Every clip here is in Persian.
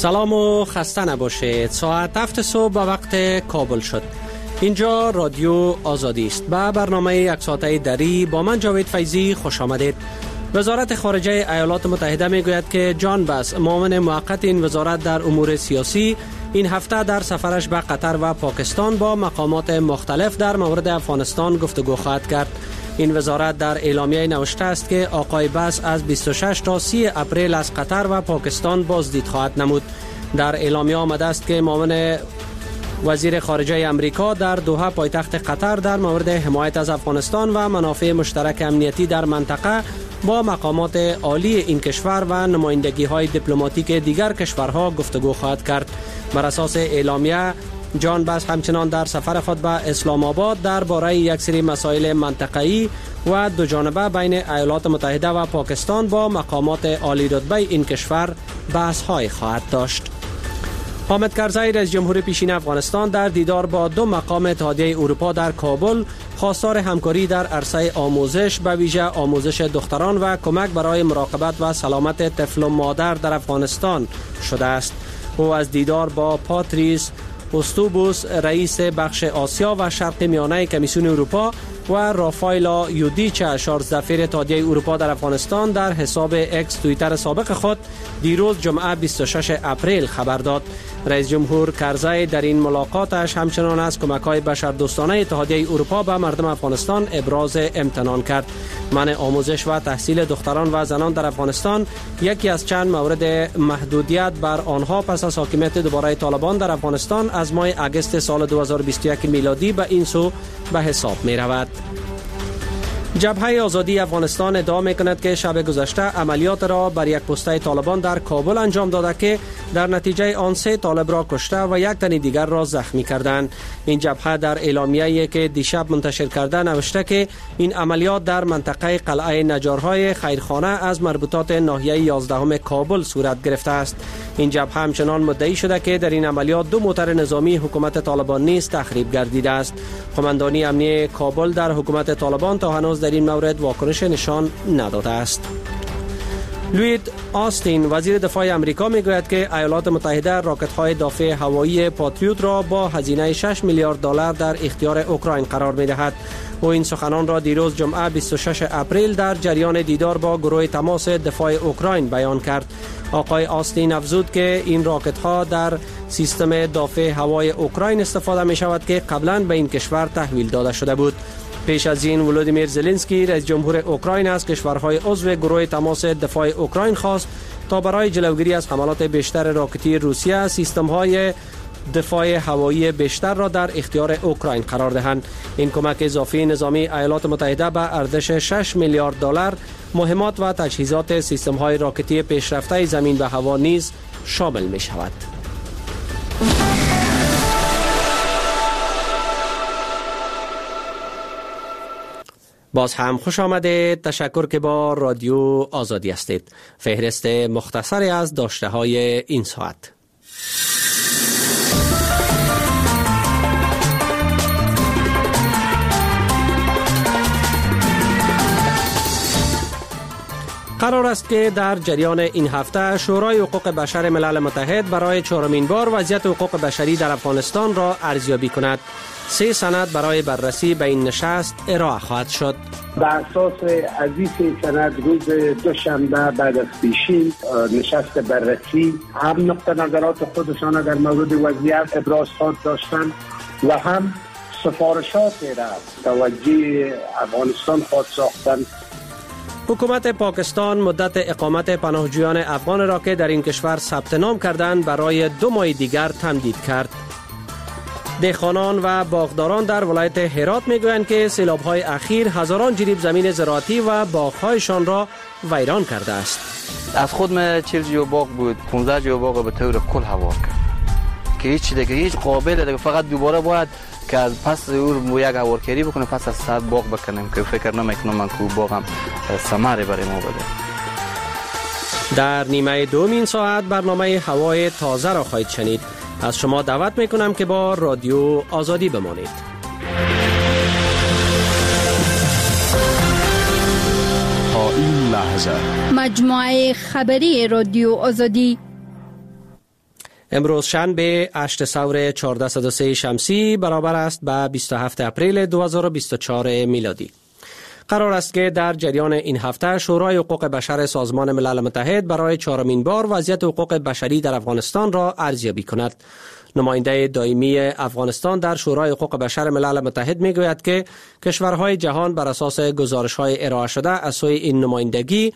سلام و خسته نباشید. ساعت 7 صبح به وقت کابل شد. اینجا رادیو آزادی است. به برنامه یک ساعته دری با من جاوید فیضی خوش آمدید. وزارت خارجه ایالات متحده میگوید که جان باس، معاون موقت این وزارت در امور سیاسی، این هفته در سفرش به قطر و پاکستان با مقامات مختلف در مورد افغانستان گفتگو خواهد کرد. این وزارت در اعلامیه نوشته است که آقای باس از 26 تا 30 اپریل از قطر و پاکستان بازدید خواهد نمود. در اعلامیه آمده است که معاون وزیر خارجه امریکا در دوحه پایتخت قطر در مورد حمایت از افغانستان و منافع مشترک امنیتی در منطقه با مقامات عالی این کشور و نمایندگی‌های دیپلماتیک دیگر کشورها گفتگو خواهد کرد. بر اساس اعلامیه جان باس همچنان در سفر خود به اسلام آباد درباره یک سری مسائل منطقه‌ای و دو جانبه بین ایالات متحده و پاکستان با مقامات عالی رتبه این کشور بحث‌های خواهد داشت. حامد کرزی رئیس جمهور پیشین افغانستان در دیدار با دو مقام اتحادیه اروپا در کابل خواستار همکاری در عرصه آموزش، به ویژه آموزش دختران و کمک برای مراقبت و سلامت طفل و مادر در افغانستان شده است. او از دیدار با پاتریس اوستوبوس رئیس بخش آسیا و شرق میانه کمیسیون اروپا و رافایلا یودیچ شارزدفیر اتحادیه اروپا در افغانستان در حساب اکس توییتر سابق خود دیروز جمعه 26 اپریل خبر داد. رئیس جمهور کرزی در این ملاقاتش همچنان از کمک‌های بشردوستانه اتحادیه اروپا به مردم افغانستان ابراز امتنان کرد. منع آموزش و تحصیل دختران و زنان در افغانستان یکی از چند مورد محدودیت بر آنها پس از حاکمیت دوباره طالبان در افغانستان از ماه اگست سال 2021 میلادی به این سو به حساب می رود. جبهه آزادی افغانستان ادعا می‌کند که شب گذشته عملیات را بر یک پسته طالبان در کابل انجام داده که در نتیجه آن 3 طالب را کشته و یک تن دیگر را زخمی کردند. این جبهه در اعلامیه‌ای که دیشب منتشر کرده نوشته که این عملیات در منطقه قلعه نجارهای خیرخانه از مربوطات ناحیه 11 کابل صورت گرفته است. این جبهه همچنان مدعی شده که در این عملیات 2 موتر نظامی حکومت طالبان نیز تخریب گردیده است. قماندانی امنیه کابل در حکومت طالبان تا هنوز در این مورد واکنش نشان نداده است. لوید آستین وزیر دفاع امریکا میگوید که ایالات متحده راکت‌های دافع هوایی پاتریوت را با هزینه 6 میلیارد دلار در اختیار اوکراین قرار می‌دهد. او این سخنان را دیروز جمعه 26 اپریل در جریان دیدار با گروه تماس دفاع اوکراین بیان کرد. آقای آستین افزود که این راکت‌ها در سیستم دافع هوایی اوکراین استفاده می‌شود که قبلا به این کشور تحویل داده شده بود. پیش از این ولودیمیر زلنسکی رئیس جمهور اوکراین از کشورهای عضو گروه تماس دفاع اوکراین خواست تا برای جلوگیری از حملات بیشتر راکتی روسیه سیستم‌های دفاع هوایی بیشتر را در اختیار اوکراین قرار دهند. این کمک اضافی نظامی ایالات متحده به ارزش 6 میلیارد دلار مهمات و تجهیزات سیستم‌های راکتی پیشرفته زمین به هوا نیز شامل می‌شود. باز هم خوش آمدید. تشکر که با رادیو آزادی هستید. فهرست مختصری از داشته های این ساعت. قرار است که در جریان این هفته شورای حقوق بشر ملل متحد برای 4مین بار وضعیت حقوق بشری در افغانستان را ارزیابی کند. 3 سند برای بررسی به این نشست ارائه خواهد شد. بر اساس از این سند روز دوشنبه بعد از پیشین نشست بررسی هم نقطه نظرات خودشان در مورد وضعیت ابراز داشتند و هم سفارشات را توجه افغانستان خود ساختند. حکومت پاکستان مدت اقامت پناهجویان افغان را که در این کشور ثبت نام کردند برای 2 ماه دیگر تمدید کرد. دهقانان و باغداران در ولایت هرات میگویند که سیلاب‌های اخیر هزاران جریب زمین زراعتی و باغ‌هایشان را ویران کرده است. از خود من 40 جو باغ بود، 15 جو باغ به طور کل هوا کرد که هیچ قابل دیگه، فقط دوباره باید که از پس او یک هوارکری بکنه، پس از 100 باغ بکنیم که فکر نمیکنم من که باغم ثمره برای ما بده. در نیمه دوم این ساعت برنامه هوای تازه را خواهید شنید. از شما دعوت میکنم که با رادیو آزادی بمانید. تا این لحظه مجموعه خبری رادیو آزادی. امروز شنبه 8 سور 1403 شمسی برابر است به 27 اپریل 2024 میلادی. قرار است که در جریان این هفته شورای حقوق بشر سازمان ملل متحد برای چهارمین بار وضعیت حقوق بشری در افغانستان را ارزیابی کند. نماینده دائمی افغانستان در شورای حقوق بشر ملل متحد میگوید که کشورهای جهان بر اساس گزارش‌های ارائه شده از سوی این نمایندگی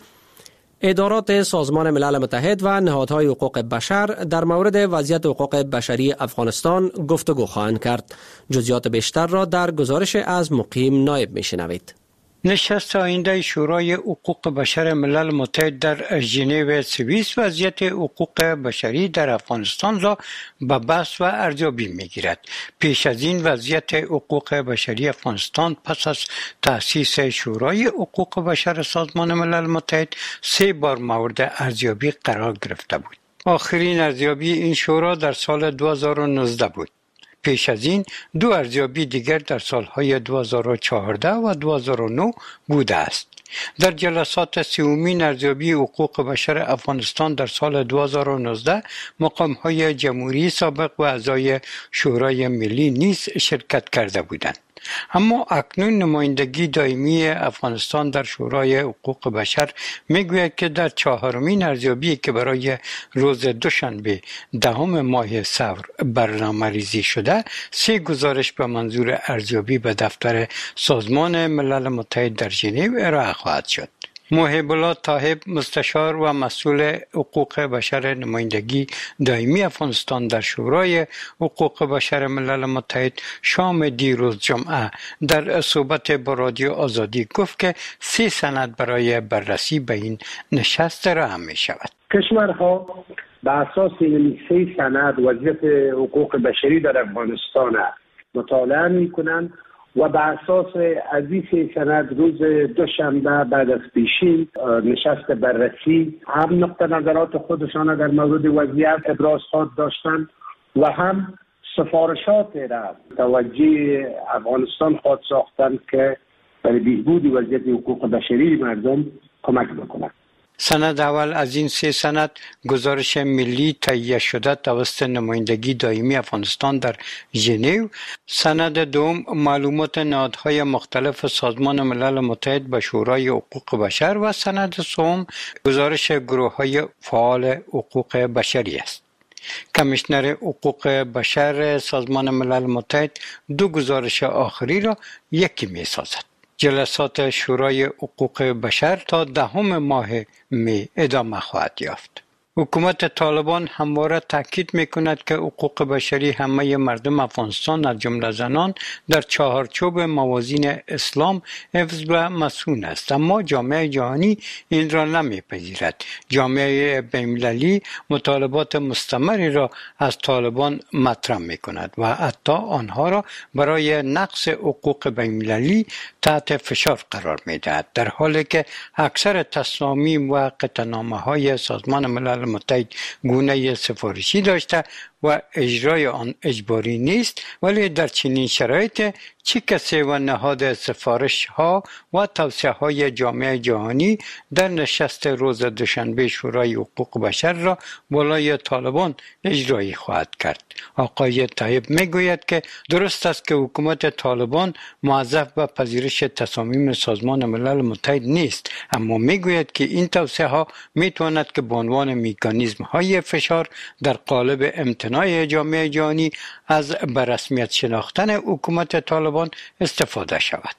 ادارات سازمان ملل متحد و نهادهای حقوق بشر در مورد وضعیت حقوق بشری افغانستان گفتگو خواهند کرد. جزئیات بیشتر را در گزارش از مقیم نایب میشنوید. نشست آینده شورای حقوق بشر ملل متحد در ژنو سوئیس وضعیت حقوق بشری در افغانستان را به بحث و ارزیابی می‌گیرد. پیش از این وضعیت حقوق بشری افغانستان پس از تأسیس شورای حقوق بشر سازمان ملل متحد 3 بار مورد ارزیابی قرار گرفته بود. آخرین ارزیابی این شورا در سال 2019 بود. پیش از این 2 ارزیابی دیگر در سالهای 2014 و 2009 بوده است. در جلسات سومین ارزیابی حقوق بشر افغانستان در سال 2019 مقام‌های جمهوری سابق و اعضای شورای ملی نیز شرکت کرده بودند. اما اکنون نمایندگی دائمی افغانستان در شورای حقوق بشر میگوید که در 4مین ارزیابی که برای روز دوشنبه 10 ماه ثور برنامه‌ریزی شده 3 گزارش به منظور ارزیابی به دفتر سازمان ملل متحد در ژنو ارائه خواهد شد. محب الله طاهب مستشار و مسئول حقوق بشر نمایندگی دائمی افغانستان در شورای حقوق بشر ملل متحد شام دیروز جمعه در صحبت با رادیو آزادی گفت که 3 سند برای بررسی به این نشست ارائه می شود. کشورها به اساس این 3 سند وضعیت حقوق بشری در افغانستان مطالعه می کنند و به اساس از این سند روز دوشنبه بعد از پیشین نشست بررسی هم نقطه نظرات خودشان در مورد وضعیت ابراز داشتند و هم سفارشات را توجه افغانستان خود ساختند که برای بهبود وضعیت حقوق بشری مردم کمک بکنند. سند اول از این 3 سند گزارش ملی تهیه شده توسط نمایندگی دائمی افغانستان در ژنو، سند دوم معلومات نهادهای مختلف سازمان ملل متحد به شورای حقوق بشر و سند سوم گزارش گروه‌های فعال حقوق بشری است. کمیشنر حقوق بشر سازمان ملل متحد 2 گزارش آخری را یکی می‌سازد. جلسات شورای حقوق بشر تا 10 ماه می ادامه خواهد یافت. حکومت طالبان همواره تاکید می‌کند که حقوق بشری همه مردم افغانستان از جمله زنان در چهارچوب موازین اسلام حفظ و مصون است، اما جامعه جهانی این را نمی‌پذیرد. جامعه بین‌المللی مطالبات مستمری را از طالبان مطرح می‌کند و حتی آنها را برای نقض حقوق بین‌المللی تحت فشار قرار می‌دهد، در حالی که اکثر تصامیم و قطعنامه‌های سازمان ملل متحد گونه سفارشی داشته و اجرای آن اجباری نیست، ولی در چنین شرایط چه کسی و نهاد سفارش ها و توصیه های جامعه جهانی در نشست روز دوشنبه شورای حقوق بشر را بالای طالبان اجرایی خواهد کرد. آقای طیب میگوید که درست است که حکومت طالبان موظف به پذیرش تصامیم سازمان ملل متحد نیست، اما میگوید که این توصیه ها میتواند که به عنوان مکانیزم های فشار در قالب امتناع جامعه جهانی از به رسمیت شناختن حکومت طالبان استفاده شود.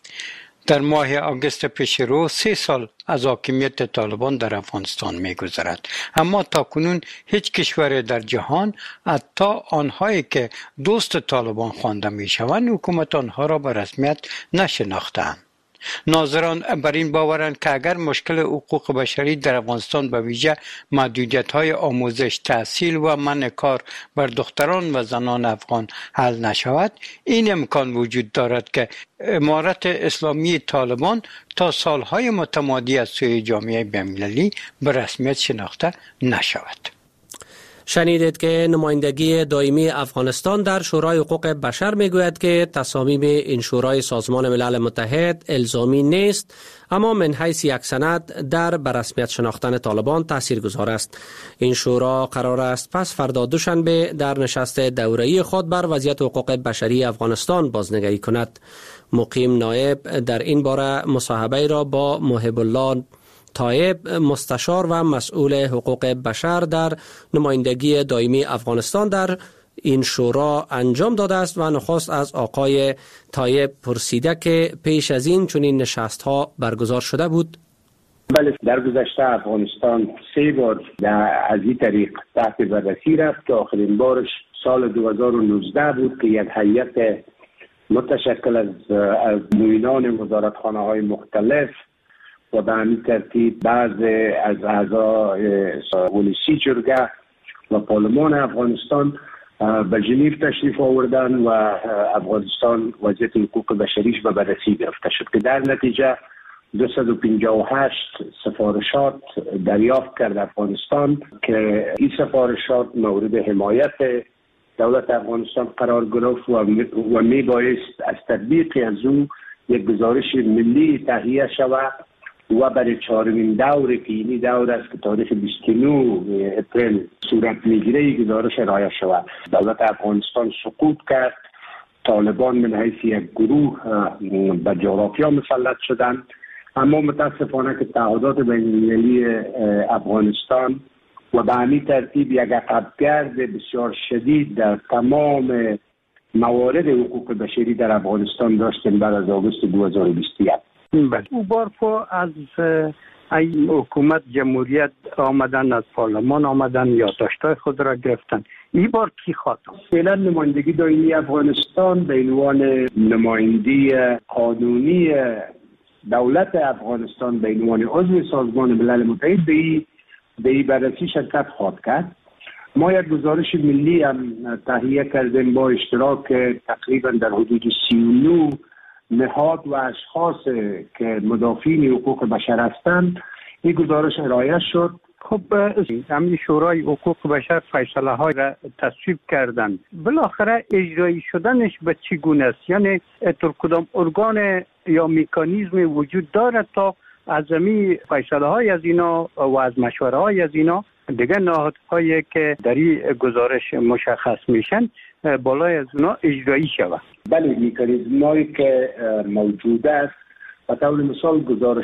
در ماه آگوست پیش رو 3 سال از حاکمیت طالبان در افغانستان می‌گذرد، اما تاکنون هیچ کشور در جهان، حتی آنهایی که دوست طالبان خوانده می‌شوند، حکومت آنها را به رسمیت نشناخته‌اند. ناظران بر این باورند که اگر مشکل حقوق بشری در افغانستان به ویژه محدودیت‌های آموزش، تحصیل و منع کار بر دختران و زنان افغان حل نشود، این امکان وجود دارد که امارت اسلامی طالبان تا سالهای متمادی از سوی جامعه بین‌المللی به رسمیت شناخته نشود. شنیدید که نمایندگی دائمی افغانستان در شورای حقوق بشر میگوید که تصامیم این شورای سازمان ملل متحد الزامی نیست، اما من حیث یک سند در برسمیت شناختن طالبان تاثیرگذار است. این شورا قرار است پس فردا دوشنبه در نشست دوره‌ای خود بر وضعیت حقوق بشری افغانستان بازنگری کند. مقیم نایب در این باره مصاحبه را با محب الله طایب، مستشار و مسئول حقوق بشر در نمایندگی دائمی افغانستان در این شورا انجام داده است و نخست از آقای طایب پرسیده که پیش از این چنین نشست‌ها برگزار شده بود. بله، در گذشته افغانستان 3 بار از این طریق تحت بررسی رفت که آخرین بارش سال 2019 بود که یک هیئت متشکل از معینان وزارتخانه‌های مختلف و به همین ترتیب بعض از اعضای ولسی جرگه و پارلمان افغانستان به ژنو تشریف آوردن و افغانستان وضعیت حقوق بشریش به بررسی گرفته شد که در نتیجه 258 سفارشات دریافت کرد افغانستان که این سفارشات مورد حمایت دولت افغانستان قرار گرفت و می بایست از تطبیق از او یک گزارش ملی تهیه شود و برای 4مین دوره که اینی دور است که تاریخ 29 اپریل صورت میگیره گزارش ارائه شود. دولت افغانستان سقوط کرد، طالبان من حیث یک گروه به جغرافیا مسلط شدند، اما متاسفانه که تعهدات بین‌المللی افغانستان و به همین ترتیب یک عقبگرد بسیار شدید در تمام موارد حقوق بشری در افغانستان داشتیم بعد از آگوست 2021. او بار از این حکومت جمهوریت آمدن، از پارلمان آمدن، یادداشت‌های خود را گرفتن. این بار کی خواهد؟ فعلا نمایندگی دائمی افغانستان به عنوان نمایندگی قانونی دولت افغانستان به عنوان عضو سازمان ملل متحد به این بررسی شرکت خواهد کرد. ما یک گزارش ملی هم تهیه کردیم با اشتراک تقریبا در حدود 39 نهاد و اشخاص که مدافعین حقوق بشر هستند. این گزارش ارائه شد. خب همین شورای حقوق بشر فیصله های را تصویب کردند، بالاخره اجرایی شدنش به چگونه است؟ یعنی کدام ارگان یا مکانیزم وجود دارد تا از این فیصله های از اینا و از مشوره های از اینا دیگه نهادهایی که در این گزارش مشخص میشن بالای از اونا اجرایی شود؟ بله، مکانیزمایی که موجود است به طور مثال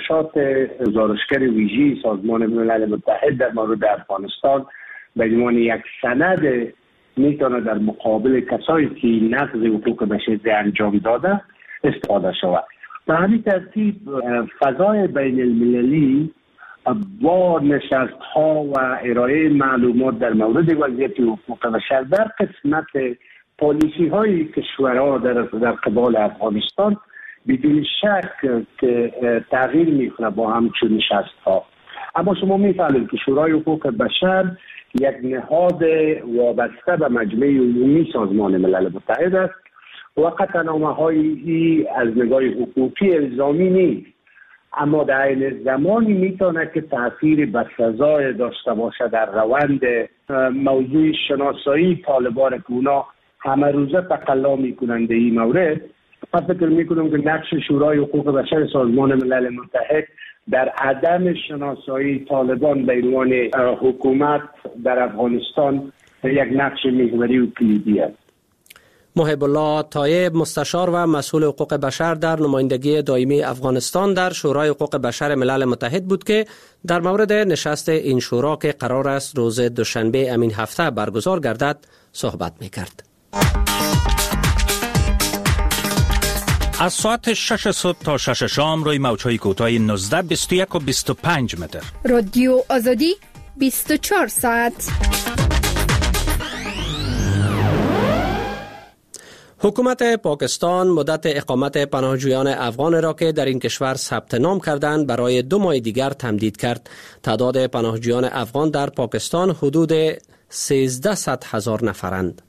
گزارشگر ویژه سازمان ملل متحد در مورد افغانستان به عنوان یک سند میتونه در مقابل کسایی که نقض حقوق بشری انجام داده استفاده شود. به همین ترتیب فضای بین المللی با نشست ها و ارائه معلومات در مورد وضعیت حقوق بشر در قسمت پالیسی های کشورها در قبال افغانستان بدون شک که تغییر میکنه با همچون نشست ها. اما شما میفهمید که شورای حقوق بشر یک نهاد وابسته به مجمع عمومی سازمان ملل متحد است و قطعنامه هایی از نگاه حقوقی الزامی نیست، اما در این زمانی میتونه که تأثیر بسزای داشته باشه در روند موضوع شناسایی طالبان که اونا همه روزه تقلا میکنند این مورد. من فکر میکنم که نقش شورای حقوق بشر سازمان ملل متحد در عدم شناسایی طالبان به عنوان حکومت در افغانستان یک نقش محوری و کلیدی است. محب الله طایب، مستشار و مسئول حقوق بشر در نمایندگی دائمی افغانستان در شورای حقوق بشر ملل متحد بود که در مورد نشست این شورا که قرار است روز دوشنبه امین هفته برگزار گردد صحبت می‌کرد. از ساعت 6 صبح تا 6 شام روی موج‌های کوتاه 19، 21 و 25 متر. رادیو آزادی 24 ساعت. حکومت پاکستان مدت اقامت پناهجویان افغان را که در این کشور ثبت نام کردند برای 2 ماه دیگر تمدید کرد. تعداد پناهجویان افغان در پاکستان حدود 1,300,000 نفرند.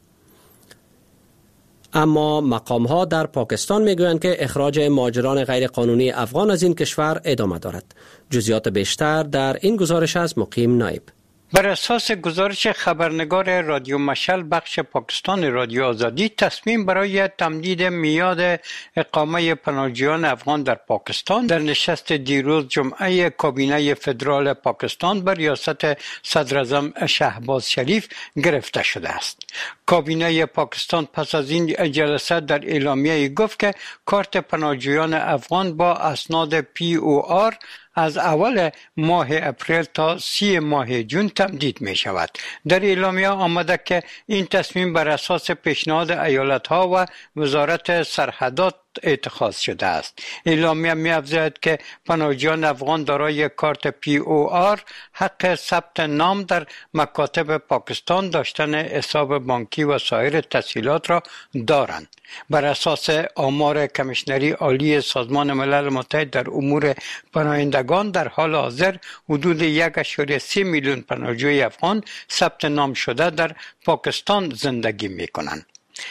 اما مقام‌ها در پاکستان میگویند که اخراج مهاجران غیرقانونی افغان از این کشور ادامه دارد. جزئیات بیشتر در این گزارش از مقیم نایب. بر اساس گزارش خبرنگار رادیو مشعل بخش پاکستان رادیو آزادی، تصمیم برای تمدید میعاد اقامه پناهجویان افغان در پاکستان در نشست دیروز جمعه کابینه فدرال پاکستان بر ریاست صدراعظم شهباز شریف گرفته شده است. کابینه پاکستان پس از این جلسه در اعلامیه گفت که کارت پناهجویان افغان با اسناد POR از اول ماه اپریل تا 30 ماه جون تمدید می شود. در اعلامیه آمده که این تصمیم بر اساس پیشنهاد ایالت‌ها و وزارت سرحدات اتخاذ شده است. اعلامیه می‌افزاید که پناهجویان افغان دارای کارت POR حق ثبت نام در مکاتب پاکستان، داشتن حساب بانکی و سایر تسهیلات را دارند. بر اساس آمار کمیشنری عالی سازمان ملل متحد در امور پناهندگان، در حال حاضر حدود 1.3 میلیون پناهجوی افغان ثبت نام شده در پاکستان زندگی می‌کنند.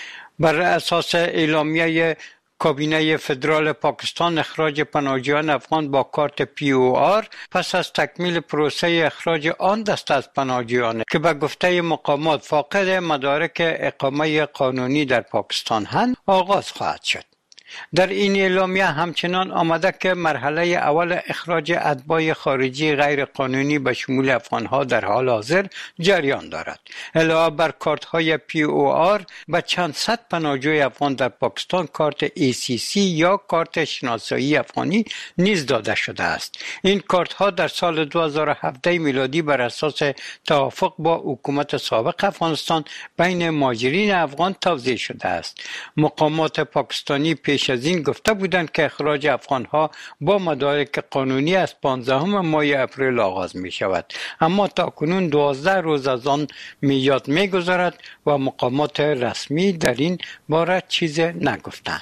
بر اساس اعلامیه کابینه فدرال پاکستان، اخراج پناهجویان افغان با کارت POR پس از تکمیل پروسه اخراج آن دسته از پناهجویان که به گفته مقامات فاقد مدارک اقامه قانونی در پاکستان هستند آغاز خواهد شد. در این اعلامیه همچنان آمده که مرحله اول اخراج اتباع خارجی غیر قانونی به شمول افغانها در حال حاضر جریان دارد. علاوه بر کارت های POR به چند صد پناهجوی افغان در پاکستان کارت ACC یا کارت شناسایی افغانی نیز داده شده است. این کارت ها در سال 2017 میلادی بر اساس توافق با حکومت سابق افغانستان بین مهاجرین افغان توزیع شده است. مقامات پاکستانی پیش از این گفته بودند که اخراج افغانها با مدارک قانونی از 15 ماه اپریل آغاز می شود، اما تاکنون 12 روز از آن میاد می گذارد و مقامات رسمی در این باره چیز نگفتند.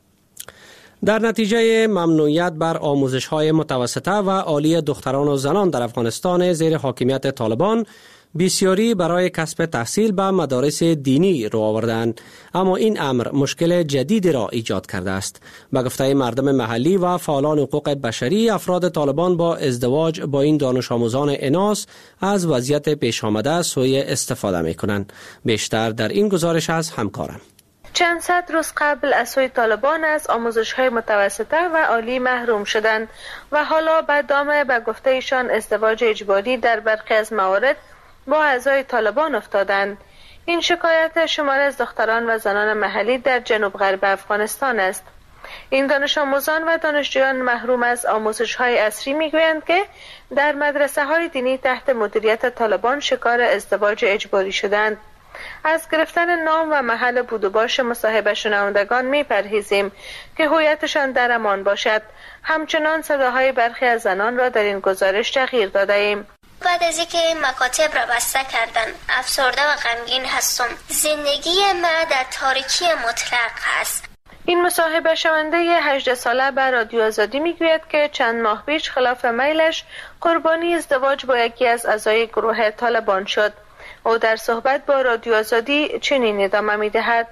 در نتیجه ممنوعیت بر آموزش‌های متوسطه و عالی دختران و زنان در افغانستان زیر حاکمیت طالبان، بسیاری برای کسب تحصیل به مدارس دینی رو آوردند، اما این امر مشکل جدیدی را ایجاد کرده است. به گفته مردم محلی و فعالان حقوق بشری، افراد طالبان با ازدواج با این دانش آموزان اناث از وضعیت پیش آمده سوء استفاده می کنند. بیشتر در این گزارش از همکارم. چند صد روز قبل از سوی طالبان از آموزش‌های متوسطه و عالی محروم شدند و حالا به دام به گفته ایشان ازدواج اجباری در برخی از موارد با اعضای طالبان افتادند. این شکایت شمار از دختران و زنان محلی در جنوب غرب افغانستان است. این دانش آموزان و دانشجویان محروم از آموزش‌های عصری می‌گویند که در مدرسه‌های دینی تحت مدیریت طالبان شکار ازدواج اجباری شدند. از گرفتن نام و محل بود و باش مصاحبه شنوندگان می‌پرهیزیم که هویتشان در امان باشد. همچنان صداهای برخی از زنان را در این گزارش تغییر داده‌ایم. بعد از اینکه مکاتب را بسته کردن، افسرده و غمگین هستم. زندگی ما در تاریکی مطلق است. این مصاحبه شونده 18 ساله به رادیو آزادی میگوید که چند ماه پیش خلاف میلش قربانی ازدواج با یکی از اعضای گروه طالبان شد. او در صحبت با رادیو آزادی چنین ادامه میدهد: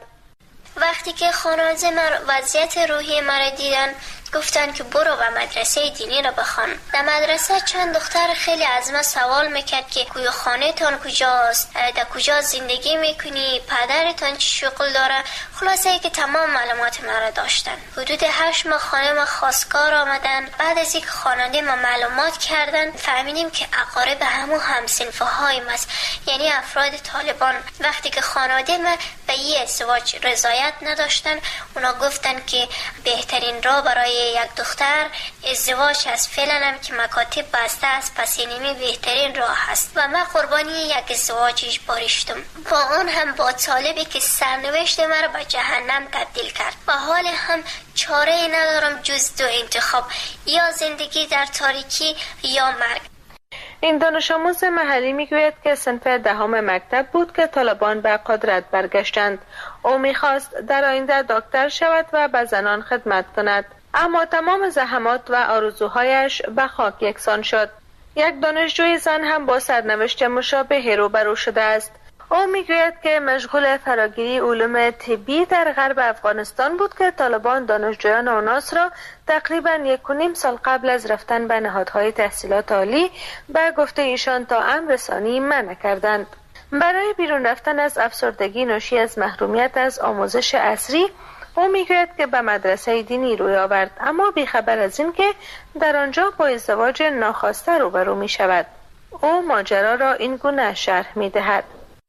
وقتی که خانواده من وضعیت روحی مرا دیدن، گفتن که برو و مدرسه دینی را بخوان. در مدرسه چند دختر خیلی از من سوال میکرد که خانه تان کجاست، در کجا زندگی میکنی، پدرتان چی شغل داره. خلاصه ای که تمام معلومات من را داشتن. حدود 8 ماه خانه ما خواستگار آمدن. بعد از اینکه خواننده ما معلومات کردن، فهمیدیم که اقارب هم صنفه هایم است، یعنی افراد طالبان. وقتی که خانواده ما به این ازدواج رضایت نداشتن، اونا گفتن که بهترین راه برای یک دختر ازدواج است. فعلا هم که مکاتب بسته است، پس اینمی بهترین راه است و من قربانی یک ازدواج اجباری شدم، با آن هم با طالبی که سرنوشت مرا به جهنم تبدیل کرد و حال هم چاره ندارم جز دو انتخاب، یا زندگی در تاریکی یا مرگ. این دانش آموز محلی میگوید که صنف 10 مکتب بود که طالبان به قدرت برگشتند. او میخواست در آینده دکتر شود و به زنان خدمت کند، اما تمام زحمات و آرزوهایش به خاک یکسان شد. یک دانشجوی زن هم با سرنوشت مشابه روبرو شده است. او میگوید که مشغول فراگیری علوم طبی در غرب افغانستان بود که طالبان دانشجویان اوناس را تقریبا 1.5 سال قبل از رفتن به نهادهای تحصیلات عالی به گفته ایشان تا امر رسانی منع کردند. برای بیرون رفتن از افسردگی ناشی از محرومیت از آموزش عصری، او میگوید که به مدرسه دینی روی آورد، اما بیخبر از این که در آنجا با ازدواج ناخواسته روبرو می شود. او ماجرا را این گونه شرح می دهد: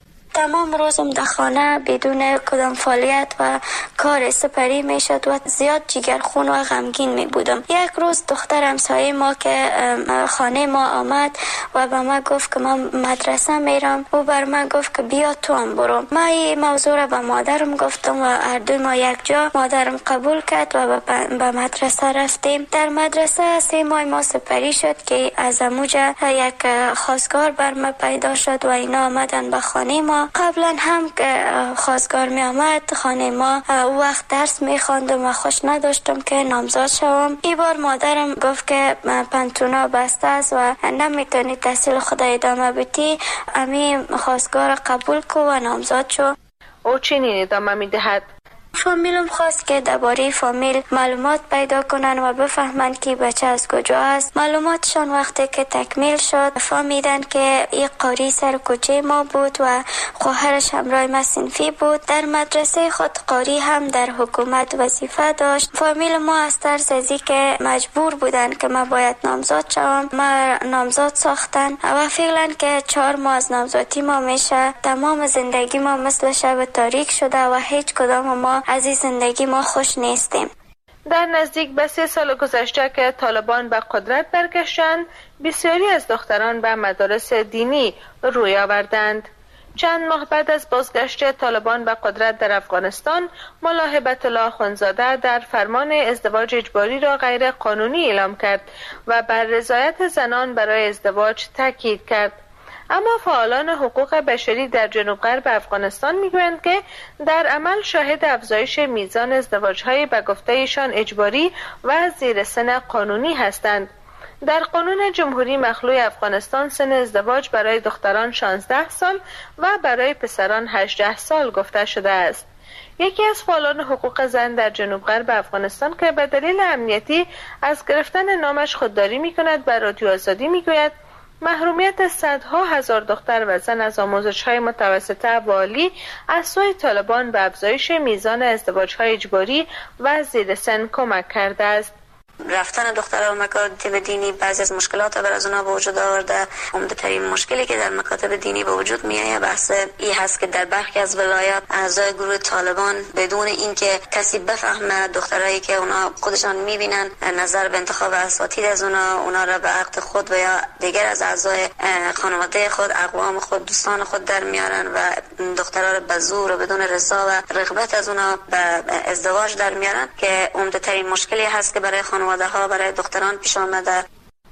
تمام روزم در خانه بدون کدام فعالیت و کار سپری می شد و زیاد جگرخون و غمگین می بودم. یک روز دختر همسایه ما که خانه ما آمد و به ما گفت که من مدرسه میرم. او بر من گفت که بیا تو هم برو. من این موضوع را به مادرم گفتم و هر دو ما یک جا. مادرم قبول کرد و به مدرسه رفتیم. در مدرسه 3 ماه ما سپری شد که از اموجه یک خواستگار بر ما پیدا شد و اینا آمدن به خانه ما. قبلا هم که خواستگار می آمد خانه ما وقت درس می خواندم و خوش نداشتم که نامزاد شوم. این بار مادرم گفت که پنتونا بسته است و نمیتونی تحصیل خود ادامه بدی، امی خواستگار قبول کو و نامزاد شو. او چنین ادامه می دهد: فامیلم خواست که درباره فامیل معلومات پیدا کنن و بفهمن که بچه از کجا است. معلوماتشان وقتی که تکمیل شد فهمیدن که این قاری سر کوچه ما بود و خواهرش همراه ما صنفی بود. در مدرسه خود قاری هم در حکومت وظیفه داشت. فامیل ما از ترس از که مجبور بودن که ما باید نامزاد شوم، ما نامزاد ساختن و فعلا که 4 ماه از نامزادی ما میشه. تمام زندگی ما مثل شب تاریک شده و هیچ کدام ما از این زندگی ما خوش نیستیم. در نزدیک به 3 سال گذشته که طالبان به قدرت برگشتند، بسیاری از دختران به مدارس دینی روی آوردند. چند ماه بعد از بازگشت طالبان به قدرت در افغانستان، ملا هبت الله اخوندزاده در فرمان ازدواج اجباری را غیر قانونی اعلام کرد و بر رضایت زنان برای ازدواج تاکید کرد. اما فعالان حقوق بشری در جنوب غرب افغانستان میگویند که در عمل شاهد افزایش میزان ازدواج‌های به گفته ایشان اجباری و زیر سن قانونی هستند. در قانون جمهوری مخلوع افغانستان سن ازدواج برای دختران 16 سال و برای پسران 18 سال گفته شده است. یکی از فعالان حقوق زن در جنوب غرب افغانستان که به دلیل امنیتی از گرفتن نامش خودداری می‌کند به رادیو آزادی میگوید محرومیت صدها هزار دختر و زن از آموزش‌های متوسطه و عالی از سوی طالبان به افزایش میزان ازدواج‌های اجباری و زیر سن کمک کرده است. رفتن دخترها به مکاتب دینی بعضی از مشکلات بر از اونها به وجود آورده. عمده‌ترین مشکلی که در مکاتب دینی به وجود میاد بحث این هست که در برخی از ولایات اعضای گروه طالبان بدون اینکه کسی بفهمه دخترایی که اونا خودشان میبینن نظر به انتخاب اساتید از اونا را به عقد خود و یا دیگر از اعضای خانواده خود، اقوام خود، دوستان خود در میارن و دخترها را به زور و بدون رضا و رغبت از اونا به ازدواج در میارن که عمده‌ترین مشکلی هست که برای برای دختران پیش آمده.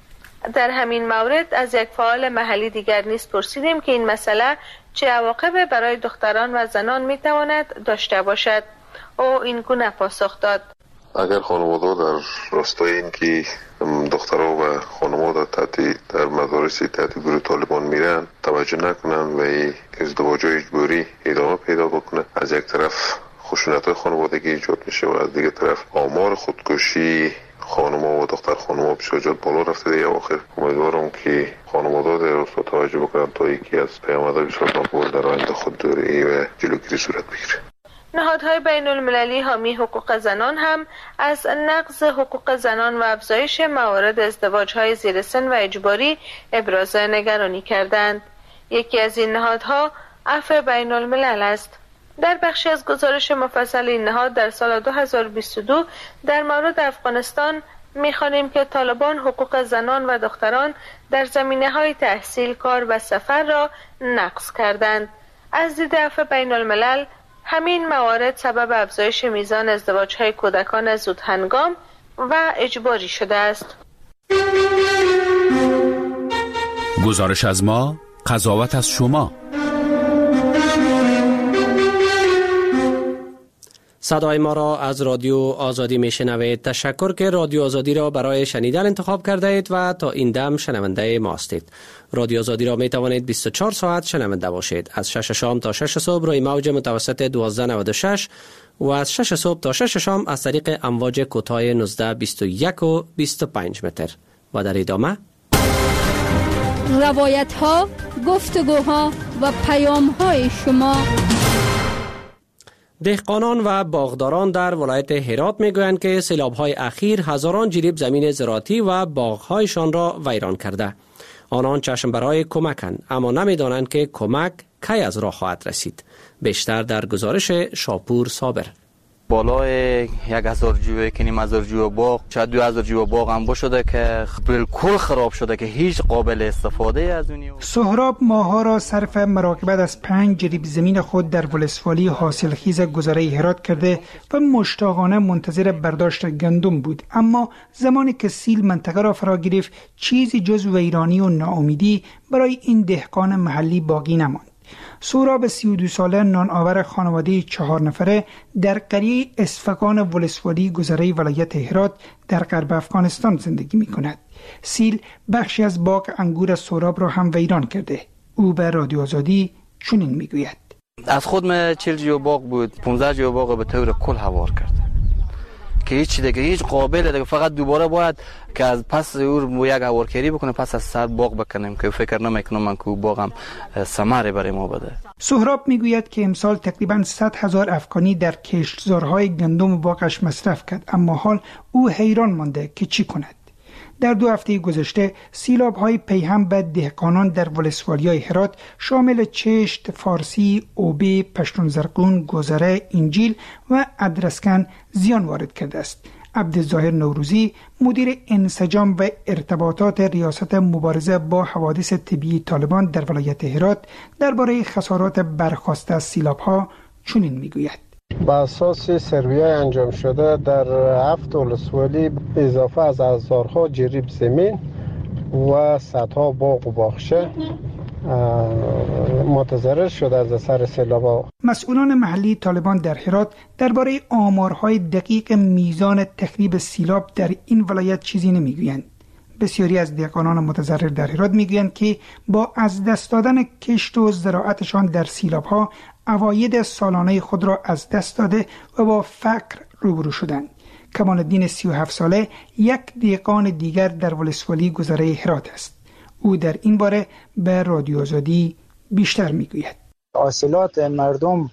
در همین مورد از یک فعال محلی دیگر نیز پرسیدیم که این مسئله چه عواقب برای دختران و زنان میتواند داشته باشد. او این گونه پاسخ داد: اگر خانواده در راستای این که دخترها و خانواده در مدارس تحت گروه طالبان میرن توجه نکنن و ازدواج اجباری ادامه پیدا بکنه، از یک طرف خشونت خانوادگی ایجاد میشه و از دیگه طرف آمار خودکشی خانم‌ها و دختر خانم‌ها بسیار بالا رفته. دیگه آخر امیدوارم که خانواده در راست توجه بکنن تا یکی از پیامدهای بسیار ناگوار در آینده خودداری و جلوگیری صورت بگیره. نهادهای بین المللی حامی حقوق زنان هم از نقض حقوق زنان و افزایش موارد ازدواج‌های زیر سن و اجباری ابراز نگرانی کردند. یکی از این نهادها عفو بین الملل است. در بخشی از گزارش مفصل این نهاد در سال 2022 در مورد افغانستان می‌خوانیم که طالبان حقوق زنان و دختران در زمینه‌های تحصیل، کار و سفر را نقض کردند. از دید عفو بین الملل همین موارد سبب افزایش میزان ازدواج‌های کودکان زودهنگام و اجباری شده است. گزارش از ما، قضاوت از شما. صدای ما را از رادیو آزادی میشنوید. تشکر که رادیو آزادی را برای شنیدن انتخاب کرده اید و تا این دم شنونده ما هستید. رادیو آزادی را می توانید 24 ساعت شنونده باشید. از 6 شام تا 6 صبح روی موج متوسط 1296 و از 6 صبح تا 6 شام از طریق امواج کوتاه 19 21 و 25 متر. و در ادامه روایت ها، گفتگوها و پیام های شما. دهقانان و باغداران در ولایت هرات میگویند که سیلاب‌های اخیر هزاران جریب زمین زراعتی و باغ‌هایشان را ویران کرده. آنان چشم برای کمکند، اما نمی‌دانند که کمک کی از راه خواهد رسید. بیشتر در گزارش شاپور صابر. بالای 1000 جوه که 9000 جوه باغ، شاید 2000 جوه باغ هم باشده که بالکل خراب شده که هیچ قابل استفاده از اونی. سهراب ماها را صرف مراقبت از 5 جریب زمین خود در ولسوالی حاصلخیز گذره هرات کرده و مشتاقانه منتظر برداشت گندم بود، اما زمانی که سیل منطقه را فرا گرفت چیزی جز ویرانی و ناامیدی برای این دهقان محلی باقی نماند. سهراب 32 ساله نانآور خانواده 4 نفره در قریه اسفگان ولسوالی گذره ولایت هرات در غرب افغانستان زندگی می کند. سیل بخشی از باغ انگور سهراب را هم ویران کرده. او به رادیو آزادی چنین می گوید: از خودم 40 جو باغ بود، 15 جو باغ به طور کل هوار کرد که هیچ قابل دیگه، فقط دوباره باید که از پس او یک هوارکری بکنه، پس از سر باغ بکنیم که فکر نمیکنم من که باغم ثمره برای ما بده. سهراب میگوید که امسال تقریبا 100,000 افغانی در کشتزارهای گندم باغش مصرف کرد، اما حال او حیران مانده که چی کند. در 2 هفته گذشته سیلاب‌های پیهم به دهقانان در ولسوالی‌های هرات شامل چشت، فارسی، اوبه، پشتون زرقون، گذره، انجیل و ادرسکن زیان وارد کرده است. عبدالظاهر نوروزی مدیر انسجام و ارتباطات ریاست مبارزه با حوادث طبیعی طالبان در ولایت هرات درباره خسارات برخاسته از سیلاب‌ها چنین میگوید: با اساس سروی انجام شده در 7 ولسوالی اضافه از هزارها جریب زمین و صدها باغ و باغچه متضرر شده از اثر سیلاب‌ها. مسئولان محلی طالبان در هرات درباره آمارهای دقیق میزان تخریب سیلاب در این ولایت چیزی نمیگویند. بسیاری از دهقانان متضرر در هرات میگویند که با از دست دادن کشت و زراعتشان در سیلاب‌ها عواید سالانه خود را از دست داده و با فقر روبرو شدند. کمال الدین 37 ساله یک دهقان دیگر در ولسوالی گذره هرات است. او در این باره به رادیو آزادی بیشتر میگوید: حاصلات مردم،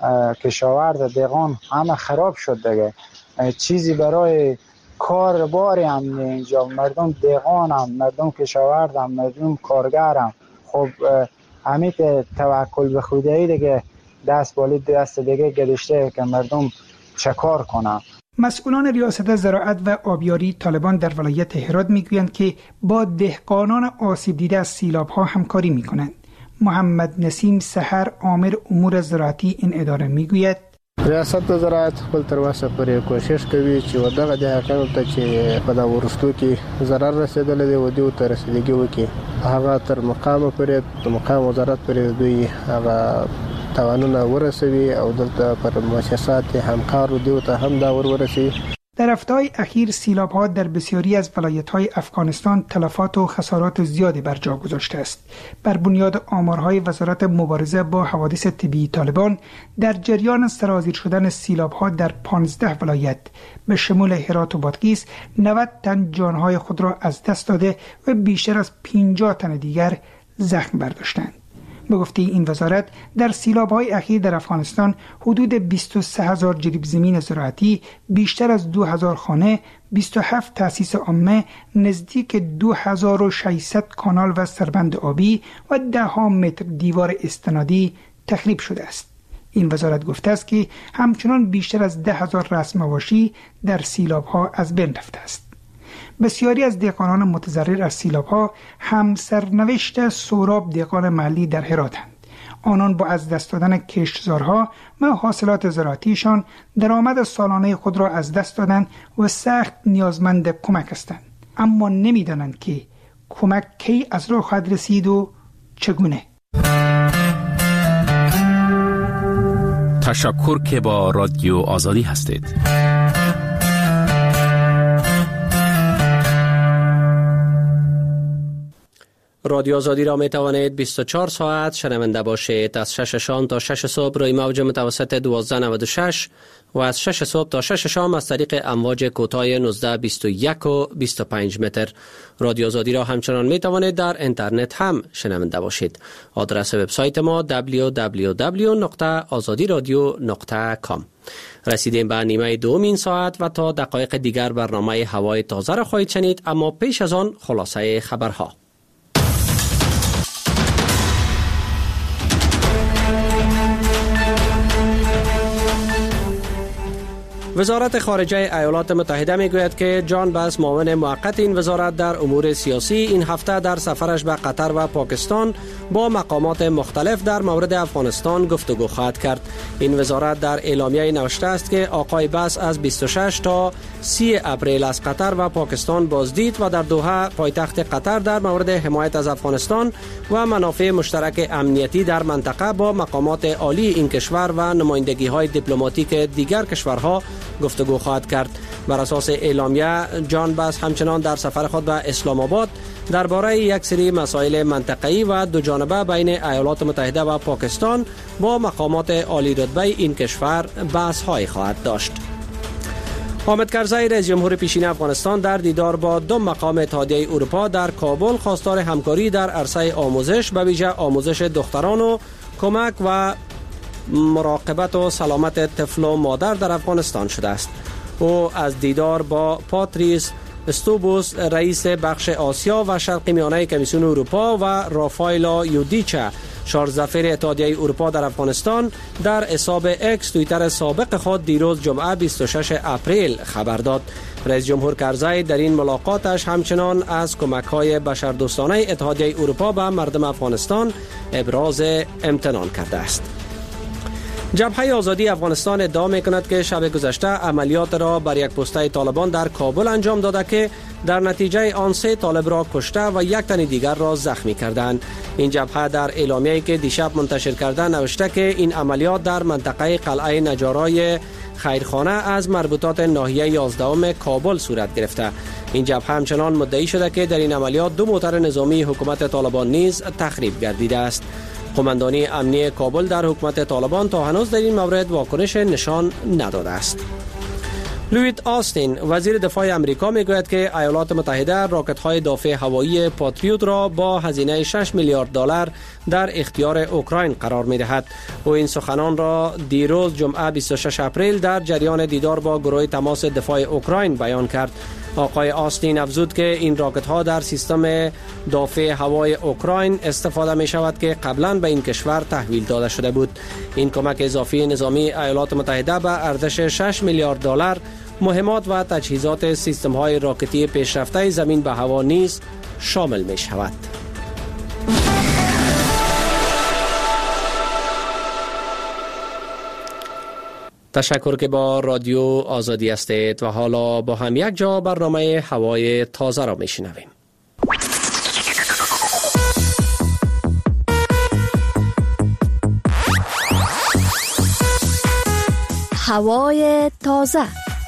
کشاورز، دهقان همه خراب شد دیگه. چیزی برای کار باری هم اینجا، مردم دهقان هم، مردم کشاورز هم، مردم کارگر هم. خب همین توکل به خدایی دیگه دست بالی دست دیگه گذاشته که مردم چکار کنن. مسئولان ریاست زراعت و آبیاری طالبان در ولایت هرات میگویند که با دهقانان آسیب دیده از سیلاب‌ها همکاری میکنند. محمد نسیم سحر عامل امور زراعتی این اداره میگوید: ریاست زراعت خپل تر اوسه پورې کوشش کوي چې ودغه دهقانو ته چې په دا ورستو کې ضرر رسیدلی دی و دوی ته رسیدګي وکړي، هغه تر مقام پورې د مقام وزارت پورې دوی هغه توانونه ورسوي او دلته پر مؤسسات همکارو دیو ته هم دا ورسوي. در هفته‌های اخیر سیلاب‌ها در بسیاری از ولایت‌های افغانستان تلفات و خسارات زیادی بر جا گذاشته است. بر بنیاد آمارهای وزارت مبارزه با حوادث طبیعی طالبان، در جریان سرازیر شدن سیلاب‌ها در 15 ولایت به شمول هرات و بادغیس 90 تن جانهای خود را از دست داده و بیشتر از 50 تن دیگر زخم برداشتند. به گفته این وزارت در سیلاب‌های اخیر در افغانستان حدود 23,000 جریب زمین زراعتی، بیشتر از 2,000 خانه، 27 تأسیس عامه، نزدیک 2,600 کانال و سربند آبی و 10 متر دیوار استنادی تخریب شده است. این وزارت گفته است که همچنان بیشتر از 10,000 رسم مواشی در سیلاب‌ها از بین رفته است. بسیاری از دهقانان متضرر از سیلاب‌ها هم سرنوشت سهراب دهقان محلی در هراتند. آنان با از دست دادن کشتزارها و حاصلات زراعتیشان درآمد سالانه خود را از دست دادند و سخت نیازمند کمک هستند، اما نمی‌دانند که کمک کی از راه خواهد رسید و چگونه. تشکر که با رادیو آزادی هستید. رادیو آزادی را می توانید 24 ساعت شنونده باشید. از 6 شام تا 6 صبح روی موج متوسط 1296 و از 6 صبح تا 6 شام از طریق امواج کوتاه 19، 21 و 25 متر. رادیو آزادی را همچنان می توانید در اینترنت هم شنونده باشید. آدرس وبسایت ما www.azadiradio.com. رسیدیم به نیمه دوم این ساعت و تا دقایق دیگر برنامه هوای تازه را خواهید شنید، اما پیش از آن خلاصه خبرها. وزارت خارجه ایالات متحده میگوید که جان باس، معاون موقت این وزارت در امور سیاسی، این هفته در سفرش به قطر و پاکستان با مقامات مختلف در مورد افغانستان گفتگو خواهد کرد. این وزارت در اعلامیه نوشته است که آقای باس از 26 تا 30 اپریل از قطر و پاکستان بازدید و در دوحه پایتخت قطر در مورد حمایت از افغانستان و منافع مشترک امنیتی در منطقه با مقامات عالی این کشور و نمایندگی‌های دیپلماتیک دیگر کشورها گفتگو خواهد کرد. بر اساس اعلامیه جان باس همچنان در سفر خود به اسلام آباد درباره یک سری مسائل منطقه‌ای و دو جانبه بین ایالات متحده و پاکستان با مقامات عالی رتبه این کشور بحث‌های خواهد داشت. حامد کرزی رئیس جمهور پیشین افغانستان در دیدار با دو مقام اتحادیه اروپا در کابل خواستار همکاری در عرصه آموزش، به ویژه آموزش دختران و کمک و مراقبت و سلامت طفل و مادر در افغانستان شده است. او از دیدار با پاتریس استوبوس رئیس بخش آسیا و شرق میانه کمیسیون اروپا و رافایلا یودیچا شارزفر اتحادیه اروپا در افغانستان در حساب اکس توییتر سابق خود دیروز جمعه 26 اپریل خبر داد. رئیس جمهور کرزی در این ملاقاتش همچنان از کمک‌های بشردوستانه اتحادیه اروپا به مردم افغانستان ابراز امتنان کرده است. جبهه آزادی افغانستان ادعا می‌کند که شب گذشته عملیات را بر یک پسته طالبان در کابل انجام داده که در نتیجه آن 3 طالب را کشته و یک تن دیگر را زخمی کردند. این جبهه در اعلامیه‌ای که دیشب منتشر کرده نوشته که این عملیات در منطقه قلعه نجارای خیرخانه از مربوطات ناحیه 11 کابل صورت گرفته. این جبهه همچنان مدعی شده که در این عملیات 2 موتر نظامی حکومت طالبان نیز تخریب گردیده است. قماندانی امنی کابل در حکومت طالبان تا هنوز در این مورد واکنش نشان نداده است. لوید آستین وزیر دفاع امریکا میگوید که ایالات متحده راکت‌های دافع هوایی پاتریوت را با هزینه 6 میلیارد دلار در اختیار اوکراین قرار می‌دهد. او این سخنان را دیروز جمعه 26 اپریل در جریان دیدار با گروه تماس دفاع اوکراین بیان کرد. آقای آستین افزود که این راکت‌ها در سیستم دافع هوای اوکراین استفاده می‌شود که قبلا به این کشور تحویل داده شده بود. این کمک اضافی نظامی ایالات متحده به ارزش 6 میلیارد دلار مهمات و تجهیزات سیستم‌های راکتی پیشرفته زمین به هوا نیز شامل می‌شود. تشکر که با رادیو آزادی هستید و حالا با هم یک جا برنامه هوای تازه را میشنویم. هوای تازه.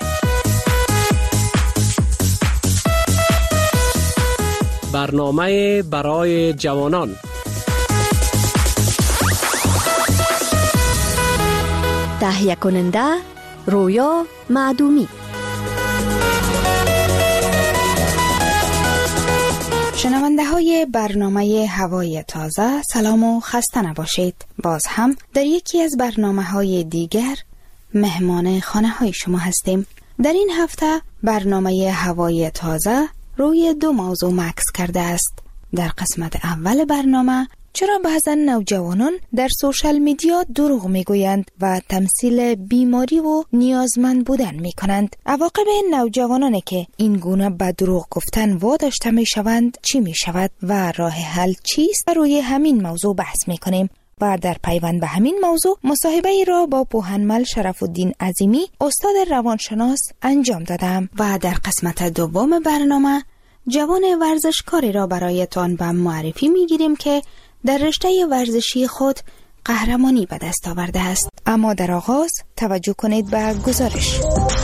برنامه برای جوانان. تهیه کننده رویا معدومی. شنونده های برنامه هوای تازه، سلام و خسته نباشید. باز هم در یکی از برنامه های دیگر مهمان خانه های شما هستیم. در این هفته برنامه هوای تازه روی 2 موضوع مکس کرده است. در قسمت اول برنامه چرا بعضا نوجوانان در سوشال میدیا دروغ میگویند و تمثیل بیماری و نیازمند بودن میکنند. عواقب نوجوانانی که این گونه به دروغ گفتن واداشته میشوند چی میشود و راه حل چیست؟ روی همین موضوع بحث میکنیم. و در پیوند به همین موضوع مصاحبه ای را با پوهنمل شرف الدین عظیمی استاد روانشناس انجام دادم و در قسمت دوم برنامه جوان ورزشکاری را برایتان به معرفی میگیریم که در رشته ورزشی خود قهرمانی به دست آورده است. اما در آغاز توجه کنید به گزارش.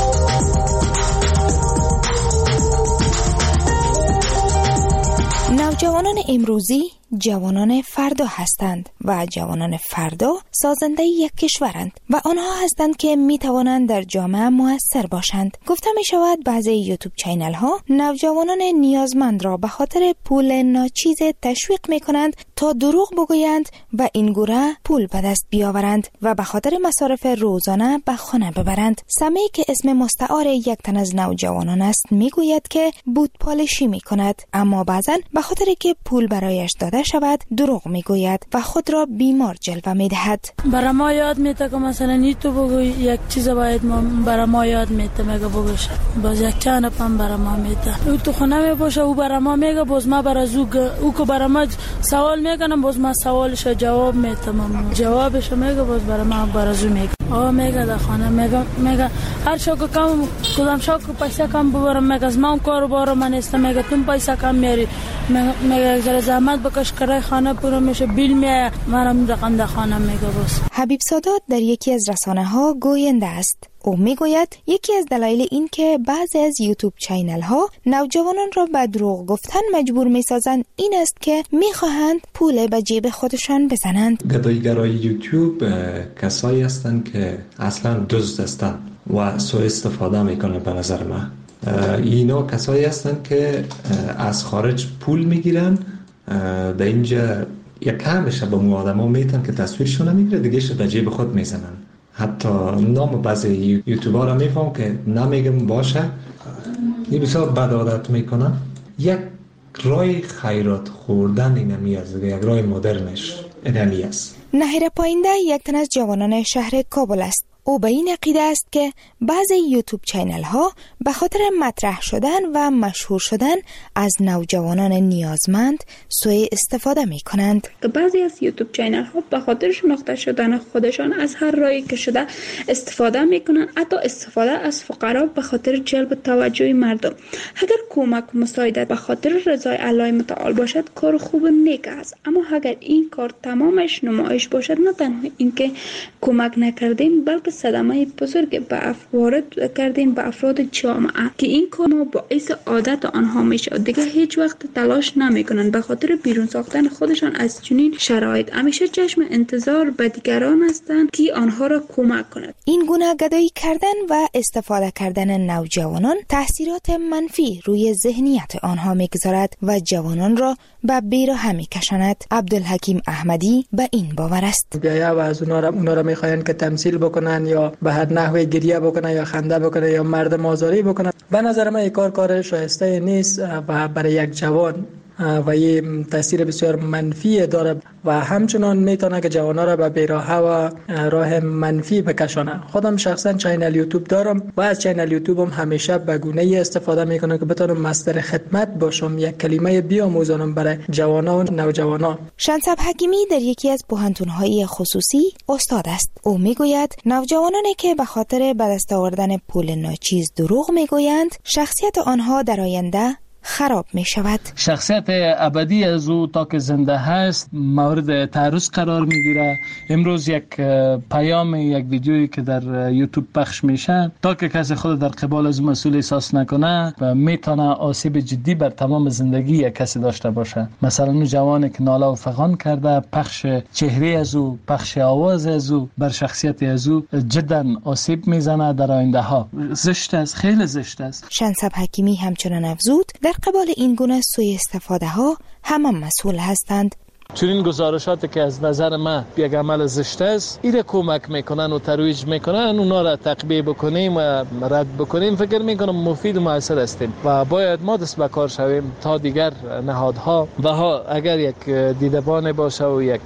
نوجوانان امروزی جوانان فردا هستند و جوانان فردا سازنده یک کشورند و آنها هستند که می توانند در جامعه مؤثر باشند. گفته می شود بعضی یوتیوب چینل ها نوجوانان نیازمند را به خاطر پول ناچیز تشویق می کنند تا دروغ بگویند و این گونه پول به دست بیاورند و به خاطر مصارف روزانه به خانه ببرند. سمی که اسم مستعار یک تن از نوجوانان است می گوید که بود پالشی می کند، اما بعضا به خاطر که پول برایش داده شود دروغ میگوید و خود را بیمار جلوه میدهد. برای ما یاد میده که مثلا این تو بگوی یک چیز باید برای ما یاد میده میگه بگوش باز یک چند پم برای ما میده او تو خونه میباشه او برای ما میگه باز ما برای او که برای ما سوال میکنم باز ما سوالش جواب میدم جوابش میگه باز برای ما برای میگه میگه در خانه میگه هر شو کم کدام شو پیسه کم ببرم میگه از ما کارو بارم من است میگه تو پیسه کم میاری میگه زر زحمت بکش کرای خانه پورا میشه بیل میاد منم رقم در خانه میگه بس. حبیب سادات در یکی از رسانه ها گوینده است. او میگوید یکی از دلایل این که بعضی از یوتیوب چینل ها نوجوانان را به دروغ گفتن مجبور میسازند این است که میخواهند پول به جیب خودشان بزنند. گدایگرای یوتیوب کسایی هستند که اصلا دزد هستند و سوء استفاده میکنند. به نظر من اینا کسایی هستند که از خارج پول میگیرن، در اینجا یک کمشه به آدما میتن که تصویرشون نمیگیره دیگه به جیب خود میزنن. حتی نام بعضی یوتیوبرها میفهم که نمیگم باشه این بسیار بد عادت میکنن. یک رای خیرات خوردن اینمی است، یک رای مدرنش اینمی است. نهیر پاینده یک تن از جوانان شهر کابل است. او به این عقیده است که بعضی یوتیوب چینل ها به خاطر مطرح شدن و مشهور شدن از نوجوانان نیازمند سوء استفاده می کنند. بعضی از یوتیوب چینل ها به خاطر شناخته شدن خودشان از هر راهی که شده استفاده می کنند، حتی استفاده از فقرا به خاطر جلب توجه مردم. اگر کمک و مساعدت به خاطر رضای الله متعال باشد کار خوب و نیک است، اما اگر این کار تمامش نمایش باشد نه تنها اینکه کمک نکردیم بلکه صدمه بزرگ به وارد کردین به افراد جامعه که این کار باعث عادت آنها میشه. دیگه هیچ وقت تلاش نمیکنن به خاطر بیرون ساختن خودشان از چنین شرایط. همیشه چشم انتظار به دیگران هستند که آنها را کمک کنند. این گونه گدایی کردن و استفاده کردن نوجوانان تاثیرات منفی روی ذهنیت آنها میگذارد و جوانان را به بیراه میکشاند. عبدالحکیم احمدی به این باور است. بیا و از اونا را میخواین که تمثیل بکنن یا به هر نحوه گریه بکنن یا خنده بکنن یا مردم آزاری بکنن. به نظر من این کار شایسته نیست و برای یک جوان و این تاثیر بسیار منفی داره و همچنان میتونه که جوانا را به بیراهه و راه منفی بکشانه. خودم شخصا چینل یوتیوب دارم و از چینل یوتیوب هم همیشه به گونه‌ای استفاده میکنم که بتونم مصدر خدمت باشم، یک کلمه بیاموزانم برای جوانا و نوجوانا. شنصب حکیمی در یکی از پوهنتون‌های خصوصی استاد است. او میگوید نوجوانانی که به خاطر به دست آوردن پول ناچیز دروغ میگویند شخصیت آنها در آینده خراب می شود. شخصیت ابدی از او تا که زنده هست مورد تعرض قرار می گیره. امروز یک پیام، یک ویدیویی که در یوتیوب پخش میشه تا که کسی خود در قبال از مسئول احساس نکنه و میتونه آسیب جدی بر تمام زندگی یک کسی داشته باشه. مثلا اون جوانی که ناله و فغان کرده، پخش چهره از او، پخش آواز از او بر شخصیت از او جدا آسیب میزنه در آینده ها. زشت است، خیلی زشت است. شنصب حکیمی همچنان افزود در قبال این گونه سوء استفاده ها همه مسئول هستند. چون گزارشاتی که از نظر من یک عمل زشت است ایره کمک میکنن و ترویج میکنن، اونا را تقبیه بکنیم و رد بکنیم، فکر میکنم مفید و مؤثر هستیم و باید ما دست به کار شویم تا دیگر نهادها و اگر یک دیدبان باشه و یک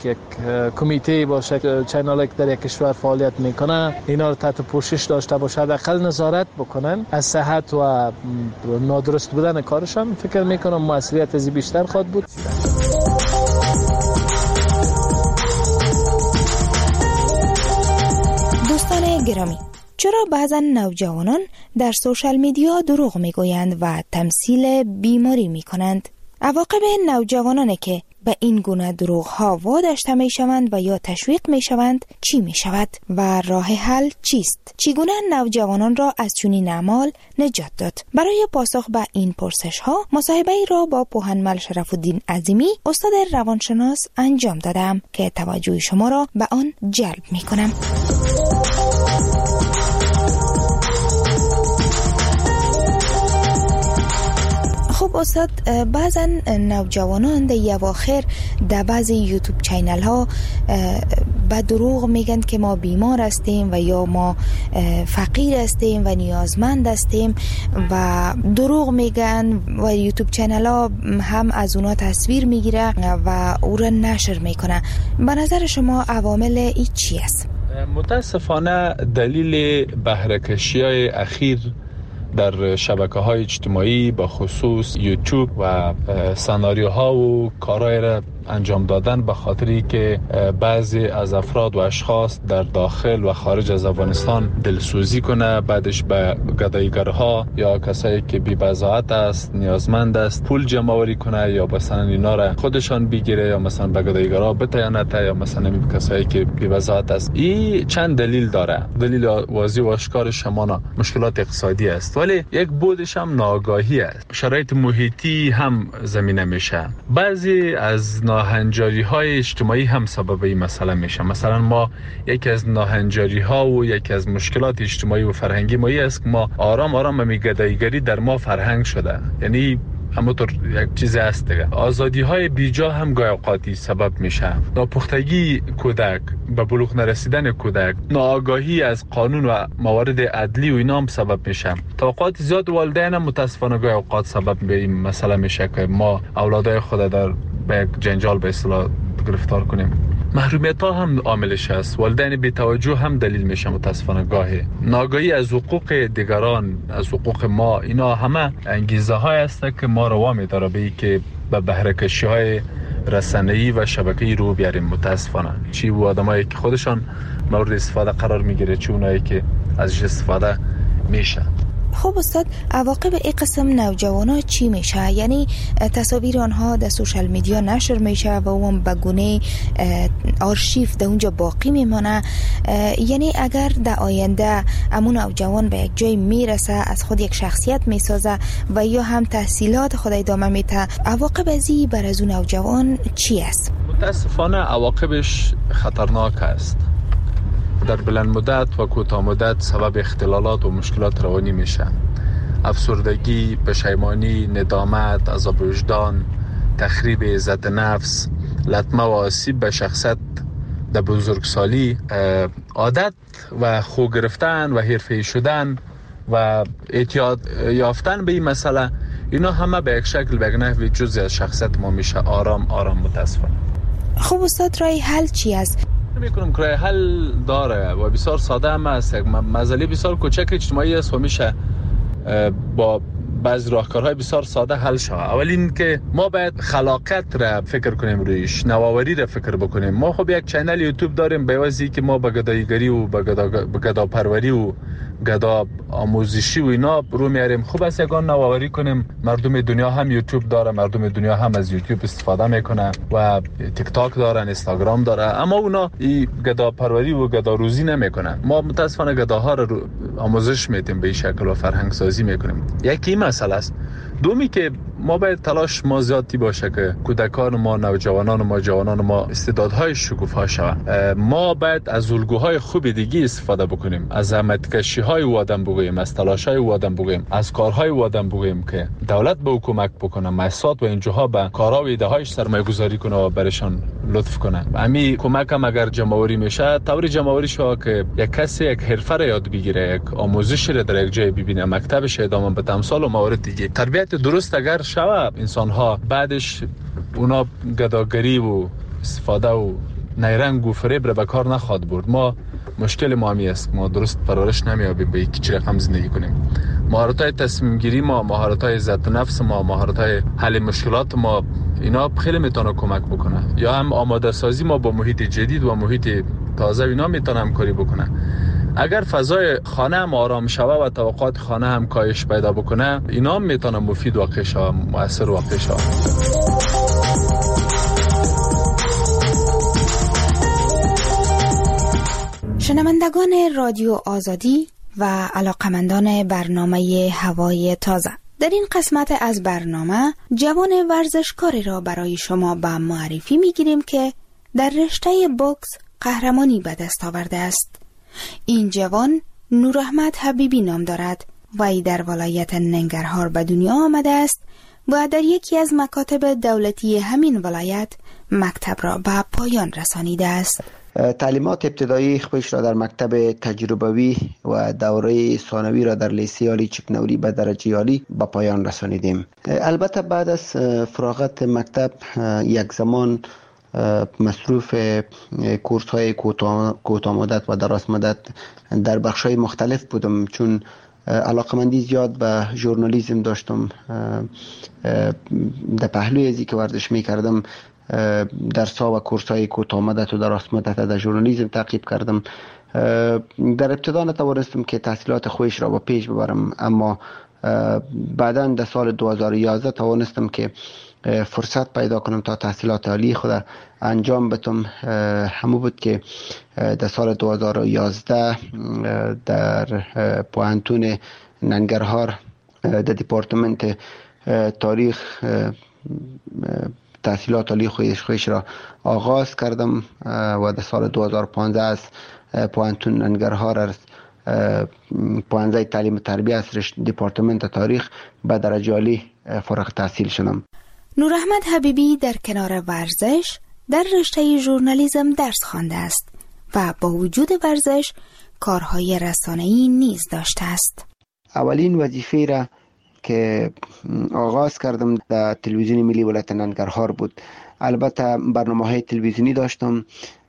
کمیته باشه چینالی که در یک کشور فعالیت میکنه اینا را تحت پوشش داشته باشه، حداقل نظارت بکنن از صحت و نادرست بودن کارشان، فکر میکنم موثریت از بیشتر خواهد بود. دوستان گرامی، چرا بعضا نوجوانان در سوشال میدیا دروغ میگویند و تمثیل بیماری میکنند؟ عواقب نوجوانانی که به این گونه دروغ ها واداشته می شوند و یا تشویق می شوند چی می شود و راه حل چیست؟ چگونه نوجوانان را از چنین اعمال نجات داد؟ برای پاسخ به این پرسش ها مصاحبه ای را با پوهنمل شرف الدین عظیمی استاد روانشناس انجام دادم که توجه شما را به آن جلب می کنم. خب استاد، بعضا نوجوانان در اواخر در بعضی یوتیوب چینل ها به دروغ میگن که ما بیمار هستیم و یا ما فقیر هستیم و نیازمند هستیم و دروغ میگن و یوتیوب چینل ها هم از اونا تصویر میگیره و او را نشر میکنه. به نظر شما عوامل ای چی است؟ متاسفانه دلیل بهره‌کشی های اخیر در شبکه‌های اجتماعی با خصوص یوتیوب و سناریوها و کارهای را انجام دادن به خاطری که بعضی از افراد و اشخاص در داخل و خارج از افغانستان دلسوزی کنه، بعدش به گداییگرها یا کسایی که بی‌بضاعت است، نیازمند است، پول جمع آوری کنه یا مثلا اینا را خودشان بگیره یا مثلا به گداییگرها بتیانت یا مثلا کسایی که بی‌بضاعت است. این چند دلیل داره. دلیل واضح و آشکار شمانا مشکلات اقتصادی است، ولی یک بودش هم ناآگاهی است. شرایط محیطی هم زمینه میشه. بعضی از ناهنجاری های اجتماعی هم سبب این مسئله میشه. مثلا ما یکی از ناهنجاری ها و یکی از مشکلات اجتماعی و فرهنگی ما است که ما آرام آرام گداییگری در ما فرهنگ شده. یعنی همونطور یک چیز هست دیگه. آزادی های بیجا هم گاهی اوقاتی سبب میشه. ناپختگی کودک، به بلوغ نرسیدن کودک، ناآگاهی از قانون و موارد عدلی و اینا هم سبب میشه. توقعات زیاد والدین هم متاسفانه گاهی اوقات سبب به این مسئله میشه که ما اولادای خود در به یک جنجال به اصطلاح گرفتار کنیم. محرومیت ها هم عاملش است. والدین بی توجه هم دلیل میشه متاسفانه گاهی. ناآگاهی از حقوق دیگران، از حقوق ما، اینا همه انگیزه های است که ما رو وامی داره به این که به بهره‌کشی های رسانه‌ای و شبکه‌ای رو بیاریم. متاسفانه چی و آدمایی که خودشان مورد استفاده قرار میگیره، چی اونایی که ازش استفاده میشه. خب استاد، عواقب این قسم نوجوانا چی میشه؟ یعنی تصاویر آنها در سوشال میدیا نشر میشه و اون به گونه آرشیو در اونجا باقی میمانه. یعنی اگر در آینده امون نوجوان به یک جای میرسه، از خود یک شخصیت میسازه و یا هم تحصیلات خود ادامه میده، عواقب ازی بر از اون نوجوان چی است؟ متاسفانه عواقبش خطرناک است. در بلند مدت و کوتاه مدت سبب اختلالات و مشکلات روانی میشه. افسردگی، پشیمانی، ندامت، عذاب وجدان، تخریب عزت نفس، لطمه و آسیب به شخصیت در بزرگسالی، عادت و خو گرفتن و حرفه‌ای شدن و اعتیاد یافتن به این مسئله، اینا همه به یک شکل به یک نحوی جزئی از شخصیت ما میشه. آرام آرام متاسفانه. خب استاد، رای حل چی است؟ میکنم که رای حل داره و بسیار ساده هم است. مسئله بسیار کوچک اجتماعی است و میشه با بعضی راهکارهای بسیار ساده حل شود. اول این که ما باید خلاقیت را فکر کنیم، رویش نوآوری را فکر بکنیم. ما خب یک چینل یوتیوب داریم به واسطه که ما به گداییگری و به گداپروری و گدا آموزشی و اینا رو میاریم. خوب است یگان نوآوری کنیم. مردم دنیا هم یوتیوب داره، مردم دنیا هم از یوتیوب استفاده میکنه و تیک تاک دارن، اینستاگرام داره، اما اونا این گداپروری و گداروزی نمیکنن. ما متاسفانه گداها رو آموزش میدیم به این شکل و فرهنگ سازی میکنیم. یکی مسئله است. دومی که ما باید تلاش ما زیادی باشه که کودکان ما، نوجوانان ما، جوانان ما استعدادهای شکوفا شوند. ما باید از الگوهای خوب دیگه استفاده بکنیم، از زحمتکشی‌های او آدم بگوییم، از تلاش‌های او آدم بگوییم، از کارهای او آدم بگوییم که دولت به او کمک بکنه، مؤسسات و انجاها به کارها و ایده‌هایش سرمایه‌گذاری کنه و برشان لطف کنه. همین کمک هم اگر جمع‌آوری میشه، طوری جمع‌آوری شو که یک کسی یک حرفه را یاد بگیره، یک آموزش را در یک جای ببینه، مکتبش ادامه بده، امثال و موارد دیگه. تربیت درست اگر شود، انسان‌ها بعدش اونا گداگری و استفاده و نیرنگ و فریب را به کار نخواد برد. ما مشکل ما همی است، ما درست پرورش نمیابیم به یک چی رقم زندگی کنیم. مهارت‌های تصمیم گیری ما، مهارت‌های عزت نفس ما، مهارت‌های حل مشکلات ما، اینا خیلی میتونه کمک بکنه. یا هم آماده سازی ما با محیط جدید و محیط تازه اینا میتونه همکاری بکنه. اگر فضای خانه هم آرام شوه و توقعات خانه هم کاهش پیدا بکنه، اینا هم میتونه مفید واقع شوه، مؤثر واقع شوه. شنوندگان رادیو آزادی و علاقمندان برنامه هوای تازه، در این قسمت از برنامه جوان ورزشکاری را برای شما به معرفی میگیریم که در رشته بوکس قهرمانی به دست آورده است. این جوان نوراحمد حبیبی نام دارد و ای در ولایت ننگرهار به دنیا آمده است و در یکی از مکاتب دولتی همین ولایت مکتب را به پایان رسانیده است. تعلیمات ابتدایی خودش را در مکتب تجربوی و دوره ثانوی را در لیسه عالی چکنوری به درجه عالی به پایان رسانیدیم. البته بعد از فراغت مکتب یک زمان مصروف کورس های کوتاه مدت و دراز مدت در بخش های مختلف بودم، چون علاقمندی زیاد به ژورنالیسم داشتم. در پهلوی ازی که ورزش می کردم درس‌ها و کورس‌های کوتاه مدت و دراز مدت در ژورنالیسم تعقیب کردم. در ابتدا نتوانستم که تحصیلات خودش را با پیش ببرم، اما بعداً در سال 2011 توانستم که فرصت پیدا کنم تا تحصیلات عالی خود انجام بدم. همو بود که در سال 2011 در پوهنتون ننگرهار در دپارتمنت تاریخ تحصیلات عالی خودش را آغاز کردم و در سال 2015 از پوهنتون ننگرهار از پوهنځی تعلیم و تربیه از دپارتمنت تاریخ به درجه عالی فارغ التحصیل شدم. نوراحمد حبیبی در کنار ورزش در رشته ژورنالیسم درس خوانده است و با وجود ورزش کارهای رسانه‌ای نیز داشته است. اولین وظیفه را که آغاز کردم در تلویزیون ملی ولایت ننگرهار بود. البته برنامه‌های تلویزیونی داشتم،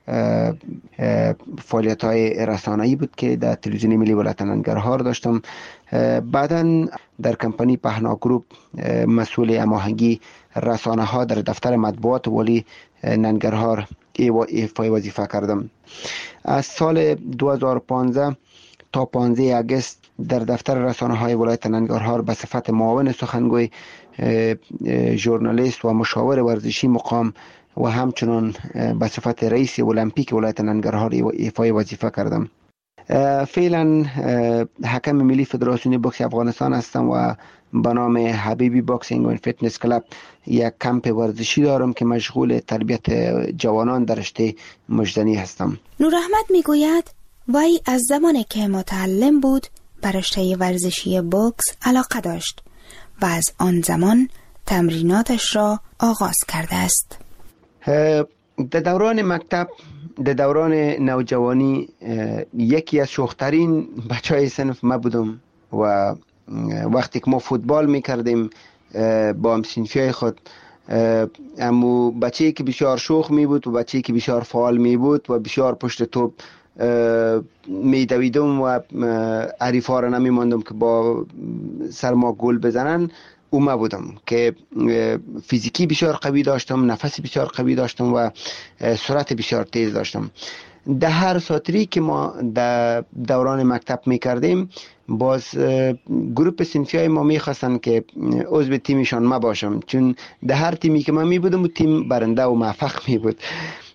فعالیت‌های رسانه‌ای بود که در تلویزیون ملی ولایت ننگرهار داشتم. بعداً در کمپانی پهنا گروپ مسئول هماهنگی رسانه‌ها در دفتر مطبوعات والی ننگرهار ایفای وظیفه کردم. از سال 2015 تا 15 اگست در دفتر رسانه‌های ولایت ننگرهار به صفت معاون سخنگوی، ژورنالیست و مشاور ورزشی مقام و همچنان به صفت رئیس المپیک ولایت ننگرهار ایفای وظیفه کردم. فعلا حکم ملی فدراسیون بوکس افغانستان هستم و به نام حبیبی باکسینگ و فیتنس کلاب یک کمپ ورزشی دارم که مشغول تربیت جوانان در رشته مجدنی هستم. نوراحمد میگوید وی از زمانی که متعلم بود به رشته ورزشی بوکس علاقه داشت و از آن زمان تمریناتش را آغاز کرده است. در دوران مکتب، در دوران نوجوانی، یکی از شوخ‌ترین بچهای صنف ما بودم و وقتی که ما فوتبال میکردیم با هم‌صنفیای خود، اما بچه‌ای که بسیار شوخ می بود و بچه‌ای که بسیار فعال می بود و بسیار پشت توپ می دویدم و حریفا را نمی ماندم که با سر ما گل بزنن. اوما بودم که فیزیکی بسیار قوی داشتم، نفس بسیار قوی داشتم و سرعت بسیار تیز داشتم. در هر ساتری که ما در دوران مکتب می کردیم، باز گروپ صنفیای ما می خواستن که عضو تیمشان ما باشم، چون در هر تیمی که من می بودم و تیم برنده و موفق می بود.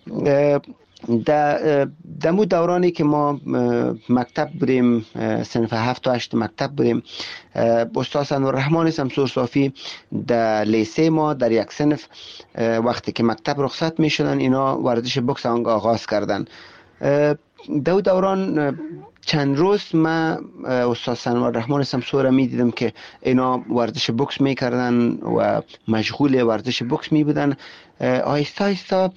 در مو دورانی که ما مکتب بودیم، صنف 7 و 8 مکتب بودیم، استاد انورالرحمن شمسور صافی در لیسه ما در یک صنف وقتی که مکتب رخصت می شدن، اینا ورزش بوکس آغاز کردن. در دوران چند روز من استاد انورالرحمن شمسور می دیدم که اینا ورزش بوکس می کردن و مشغول ورزش بوکس می بودن. آهسته آهسته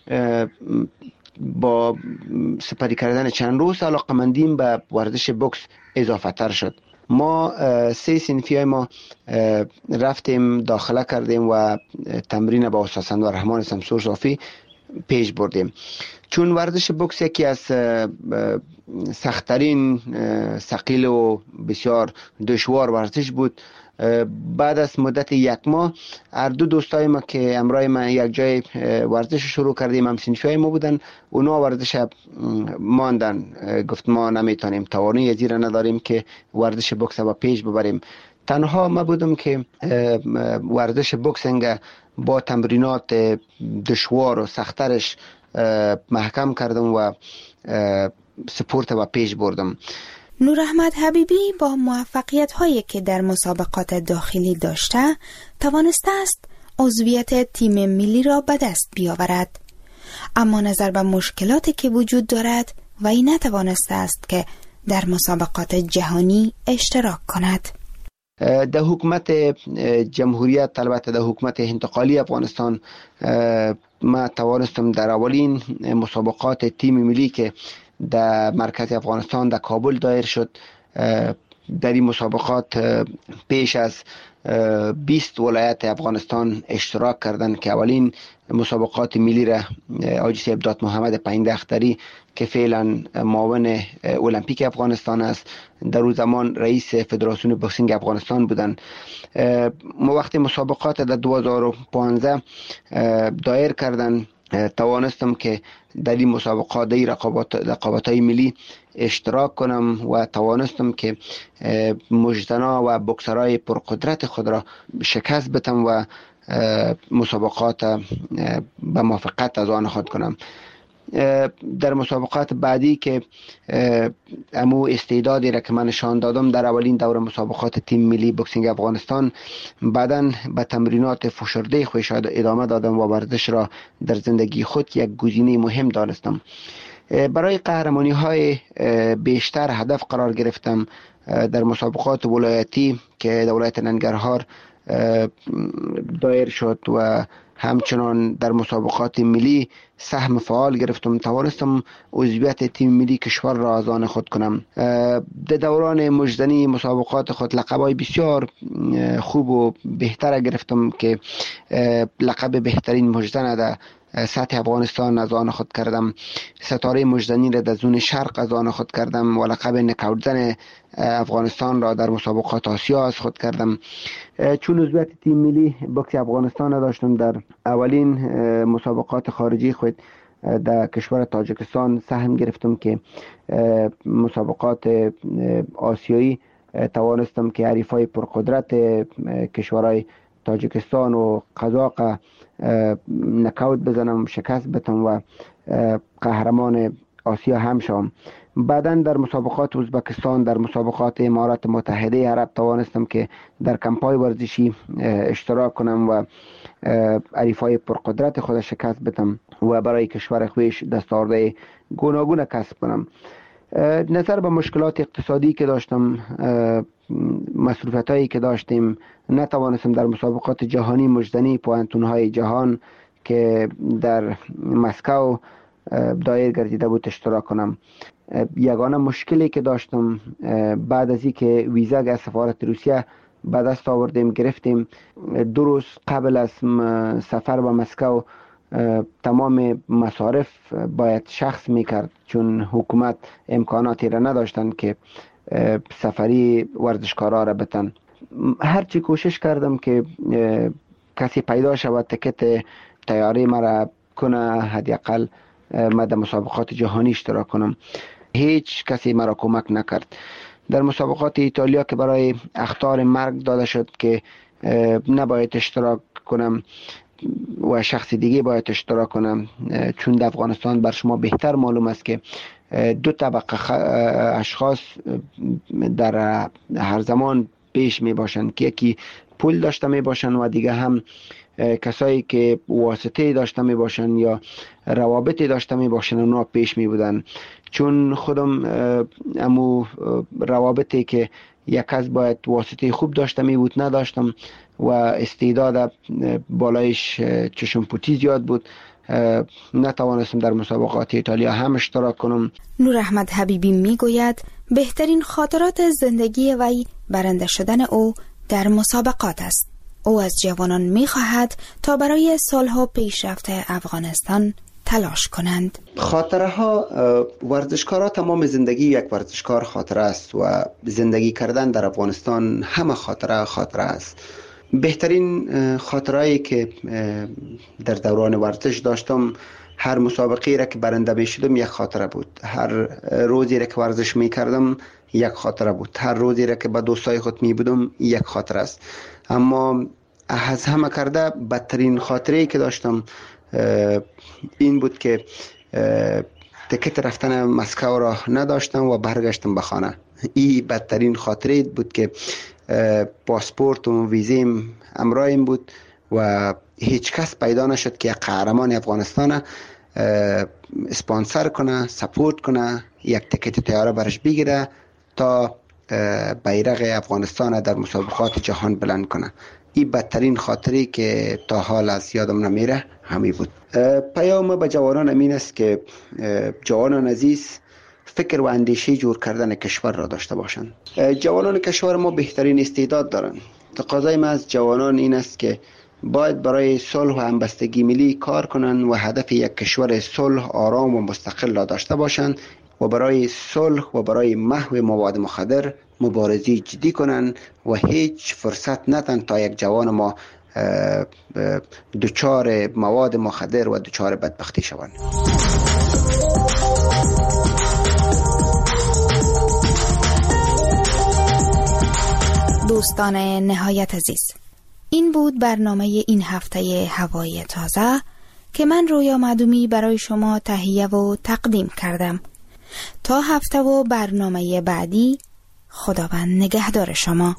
با سپری کردن چند روز علاقمندیم به ورزش بوکس اضافه تر شد. ما 3 صنفی ما رفتیم داخله کردیم و تمرین با استاد انورالرحمن شمسور صافی پیش بردیم. چون ورزش بوکس یکی از سخت‌ترین، ثقیل و بسیار دشوار ورزش بود بعد از مدت یک ماه هر دو دوستای ما که همراه من یک جای ورزش شروع کردیم، هم سنفی ما بودن، اونا ورزش ماندن، گفت ما نمیتونیم، توانایی از این نداریم که ورزش بوکس و پیش ببریم. تنها ما بودم که ورزش بوکسینگ با تمرینات دشوار و سخترش محکم کردم و سپورت و پیش بردم. نور احمد حبیبی با موفقیت هایی که در مسابقات داخلی داشته توانسته است عضویت تیم ملی را به دست بیاورد، اما نظر به مشکلاتی که وجود دارد وی نتوانسته است که در مسابقات جهانی اشتراک کند. در حکومت جمهوریت، البته در حکومت انتقالی افغانستان، ما توانستم در اولین مسابقات تیم ملی که در مرکز افغانستان در کابل دایر شد، در این مسابقات پیش از 20 ولایت افغانستان اشتراک کردند که اولین مسابقات ملی را حاجی صاحب داد محمد پایندختری که فعلا معاون المپیک افغانستان است، در اون زمان رئیس فدراسیون بوکسینگ افغانستان بودند. ما وقتی مسابقات در 2015 دایر کردند، توانستم که در این مسابقات در رقابت‌های ملی اشتراک کنم و توانستم که مجتنا و بوکسرای پرقدرت خود را شکست بدم و مسابقات به موافقت از آن خود کنم. در مسابقات بعدی که امو استعدادی را که من نشان دادم در اولین دور مسابقات تیم ملی بوکسینگ افغانستان، بعداً به تمرینات فشرده خودش ادامه دادم و ورزش را در زندگی خود یک گزینه مهم دانستم. برای قهرمانی های بیشتر هدف قرار گرفتم. در مسابقات ولایتی که در ولایت ننگرهار دایر شد و همچنان در مسابقات ملی سهم فعال گرفتم، توانستم عضویت تیم ملی کشور را از آن خود کنم. در دوران مجدنی مسابقات خود لقب‌های بسیار خوب و بهتر گرفتم که لقب بهترین مجدن در سطح افغانستان از آن خود کردم، ستاره مجدنی را در زون شرق از آن خود کردم و لقب نکاوتزن افغانستان را در مسابقات آسیا از خود کردم. چون عضویت تیم ملی بوکس افغانستان را داشتم، در اولین مسابقات خارجی خود در کشور تاجیکستان سهم گرفتم که مسابقات آسیایی توانستم که حریفای پرقدرت کشورهای تاجیکستان و قزاق نکاوت بزنم، شکست بدم و قهرمان آسیا هم شوم. بعداً در مسابقات ازبکستان، در مسابقات امارات متحده عرب توانستم که در کمپای ورزشی اشتراک کنم و حریفای پرقدرت خود شکست بدم و برای کشور خویش دستاوردهای گوناگون کسب کنم. نظر به مشکلات اقتصادی که داشتم، مصروفیت هایی که داشتیم، نتوانستم در مسابقات جهانی مجدنی پوانتون های جهان که در مسکو دایر گردیده بود اشتراک کنم. یگانه مشکلی که داشتم بعد از اینکه ویزا از سفارت روسیه به دست آوردیم گرفتیم، 2 روز قبل از سفر به مسکو تمام مصارف باید شخص میکرد، چون حکومت امکاناتی را نداشتن که سفری ورزشکارا را بتن. هرچی کوشش کردم که کسی پیدا شود تکت تیاری مرا کنه، حداقل من در مسابقات جهانی اشتراک کنم، هیچ کسی مرا کمک نکرد. در مسابقات ایتالیا که برای اخطار مرگ داده شد که نباید اشتراک کنم و شخص دیگه باید اشتراک کنم، چون در افغانستان بر شما بهتر معلوم است که 2 طبقه اشخاص در هر زمان پیش می باشند که یکی پول داشته می باشند و دیگه هم کسایی که واسطه داشته می باشند یا روابطی داشته می باشند اونا پیش می بودن. چون خودم امو روابطی که یک از باید واسطه خوب داشته می بود نداشتم و استعداد بالایش چشم پوتی زیاد بود، نتوانستم در مسابقات ایتالیا هم اشتراک کنم. نور احمد حبیبی می گوید بهترین خاطرات زندگی وی برنده شدن او در مسابقات است. او از جوانان می خواهد تا برای سالها پیشرفت افغانستان تلاش کنند. خاطره ها، ورزشکارا تمام زندگی یک ورزشکار خاطره است و زندگی کردن در افغانستان همه خاطره است. بهترین خاطرهایی که در دوران ورزش داشتم، هر مسابقه را که برنده می شدم یک خاطره بود، هر روزی را که ورزش می کردم یک خاطره بود، هر روزی را که با دوستای خود می بودم یک خاطره است. اما از همه کرده بدترین خاطره که داشتم این بود که تکت رفتن مسکو را نداشتم و برگشتم به خانه. این بدترین خاطره بود که پاسپورت و ویزیم همراهم بود و هیچ کس پیدا نشد که یک قهرمان افغانستان اسپانسر کنه، سپورت کنه، یک تکت طیاره برش بگیره تا بیرق افغانستان در مسابقات جهان بلند کنه. این بدترین خاطری که تا حال از یادم نمیره همی بود. پیام به جوانان امین است که جوانان عزیز فکر و اندیشه جور کردن کشور را داشته باشند. جوانان کشور ما بهترین استعداد دارند. تقاضای ما از جوانان این است که باید برای صلح و همبستگی ملی کار کنند و هدف یک کشور صلح، آرام و مستقل را داشته باشند و برای صلح و برای محو مواد مخدر مبارزه جدی کنند و هیچ فرصت ندن تا یک جوان ما دچار مواد مخدر و دچار بدبختی شوند. دوستان نهایت عزیز، این بود برنامه این هفته هوای تازه که من رویا معدومی برای شما تهیه و تقدیم کردم. تا هفته و برنامه بعدی، خداوند نگهدار شما.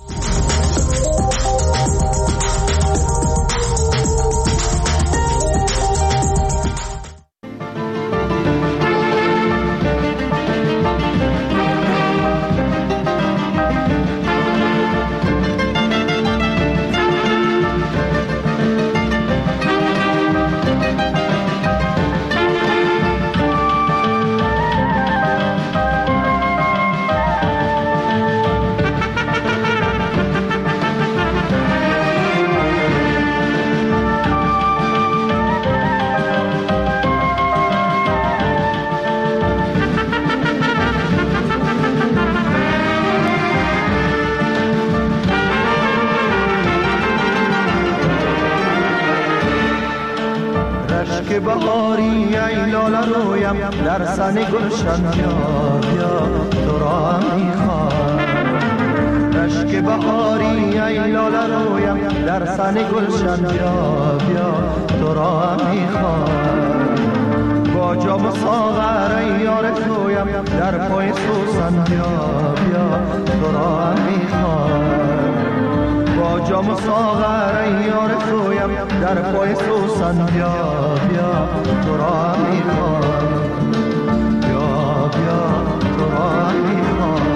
بهاری ای لاله رویم در سن گلشن، بیا بیا تو را میخوام. رشک بهاری ای لاله رویم در سن گلشن، بیا بیا تو را میخوام. با جام ساغر ای یار تویم در پای سوسن، بیا بیا تو را میخوام. با جام ساغر ای یار تویم در پای سوسن، بیا بیا تو را میخوام، بیا بیا تو را میخوام.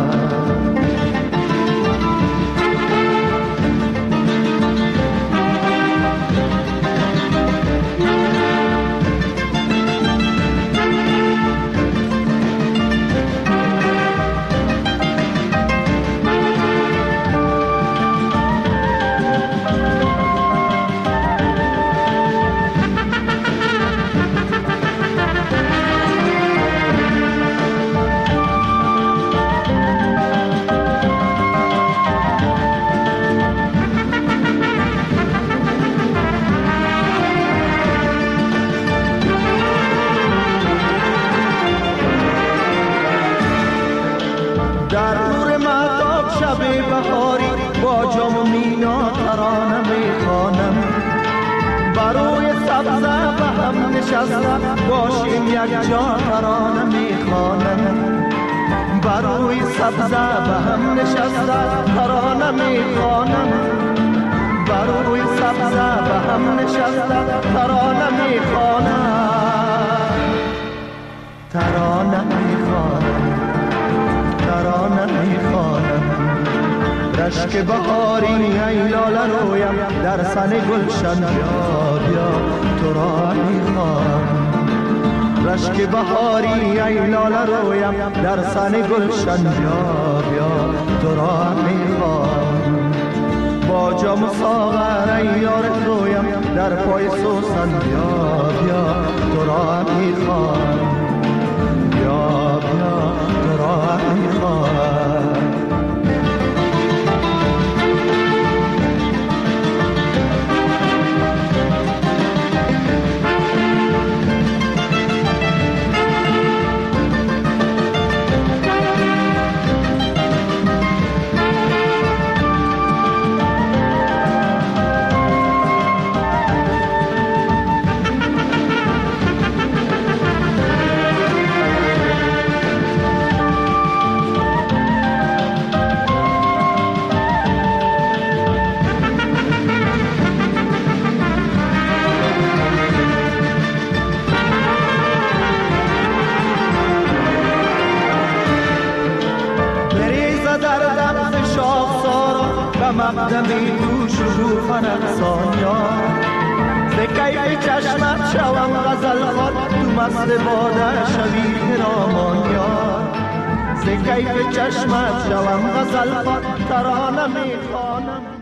باشیم یک جا ترانه میخوانم، بروی سبزه به هم نشسته ترانه میخوانم، بروی سبزه به هم نشسته ترانه میخوانم، ترانه میخوانم، ترانه میخوانم. رشک بهاری ای لاله رویم در سن گلشن، بیا بیا تو را میخوام. رشک بهاری ای لاله رویم در سن گلشن، بیا بیا تو را میخوام. با جام ساغر ای یار تویم در پای سوسن بیا بیا تو را میخوام بیا بیا تو را میخوام مقدمی تو شکوفن افسانیا ز کیف چشمت شوم غزل خوان تو مست باده شوی هرامانیا ز کیف چشمت شوم غزل خوان ترانه میخوانم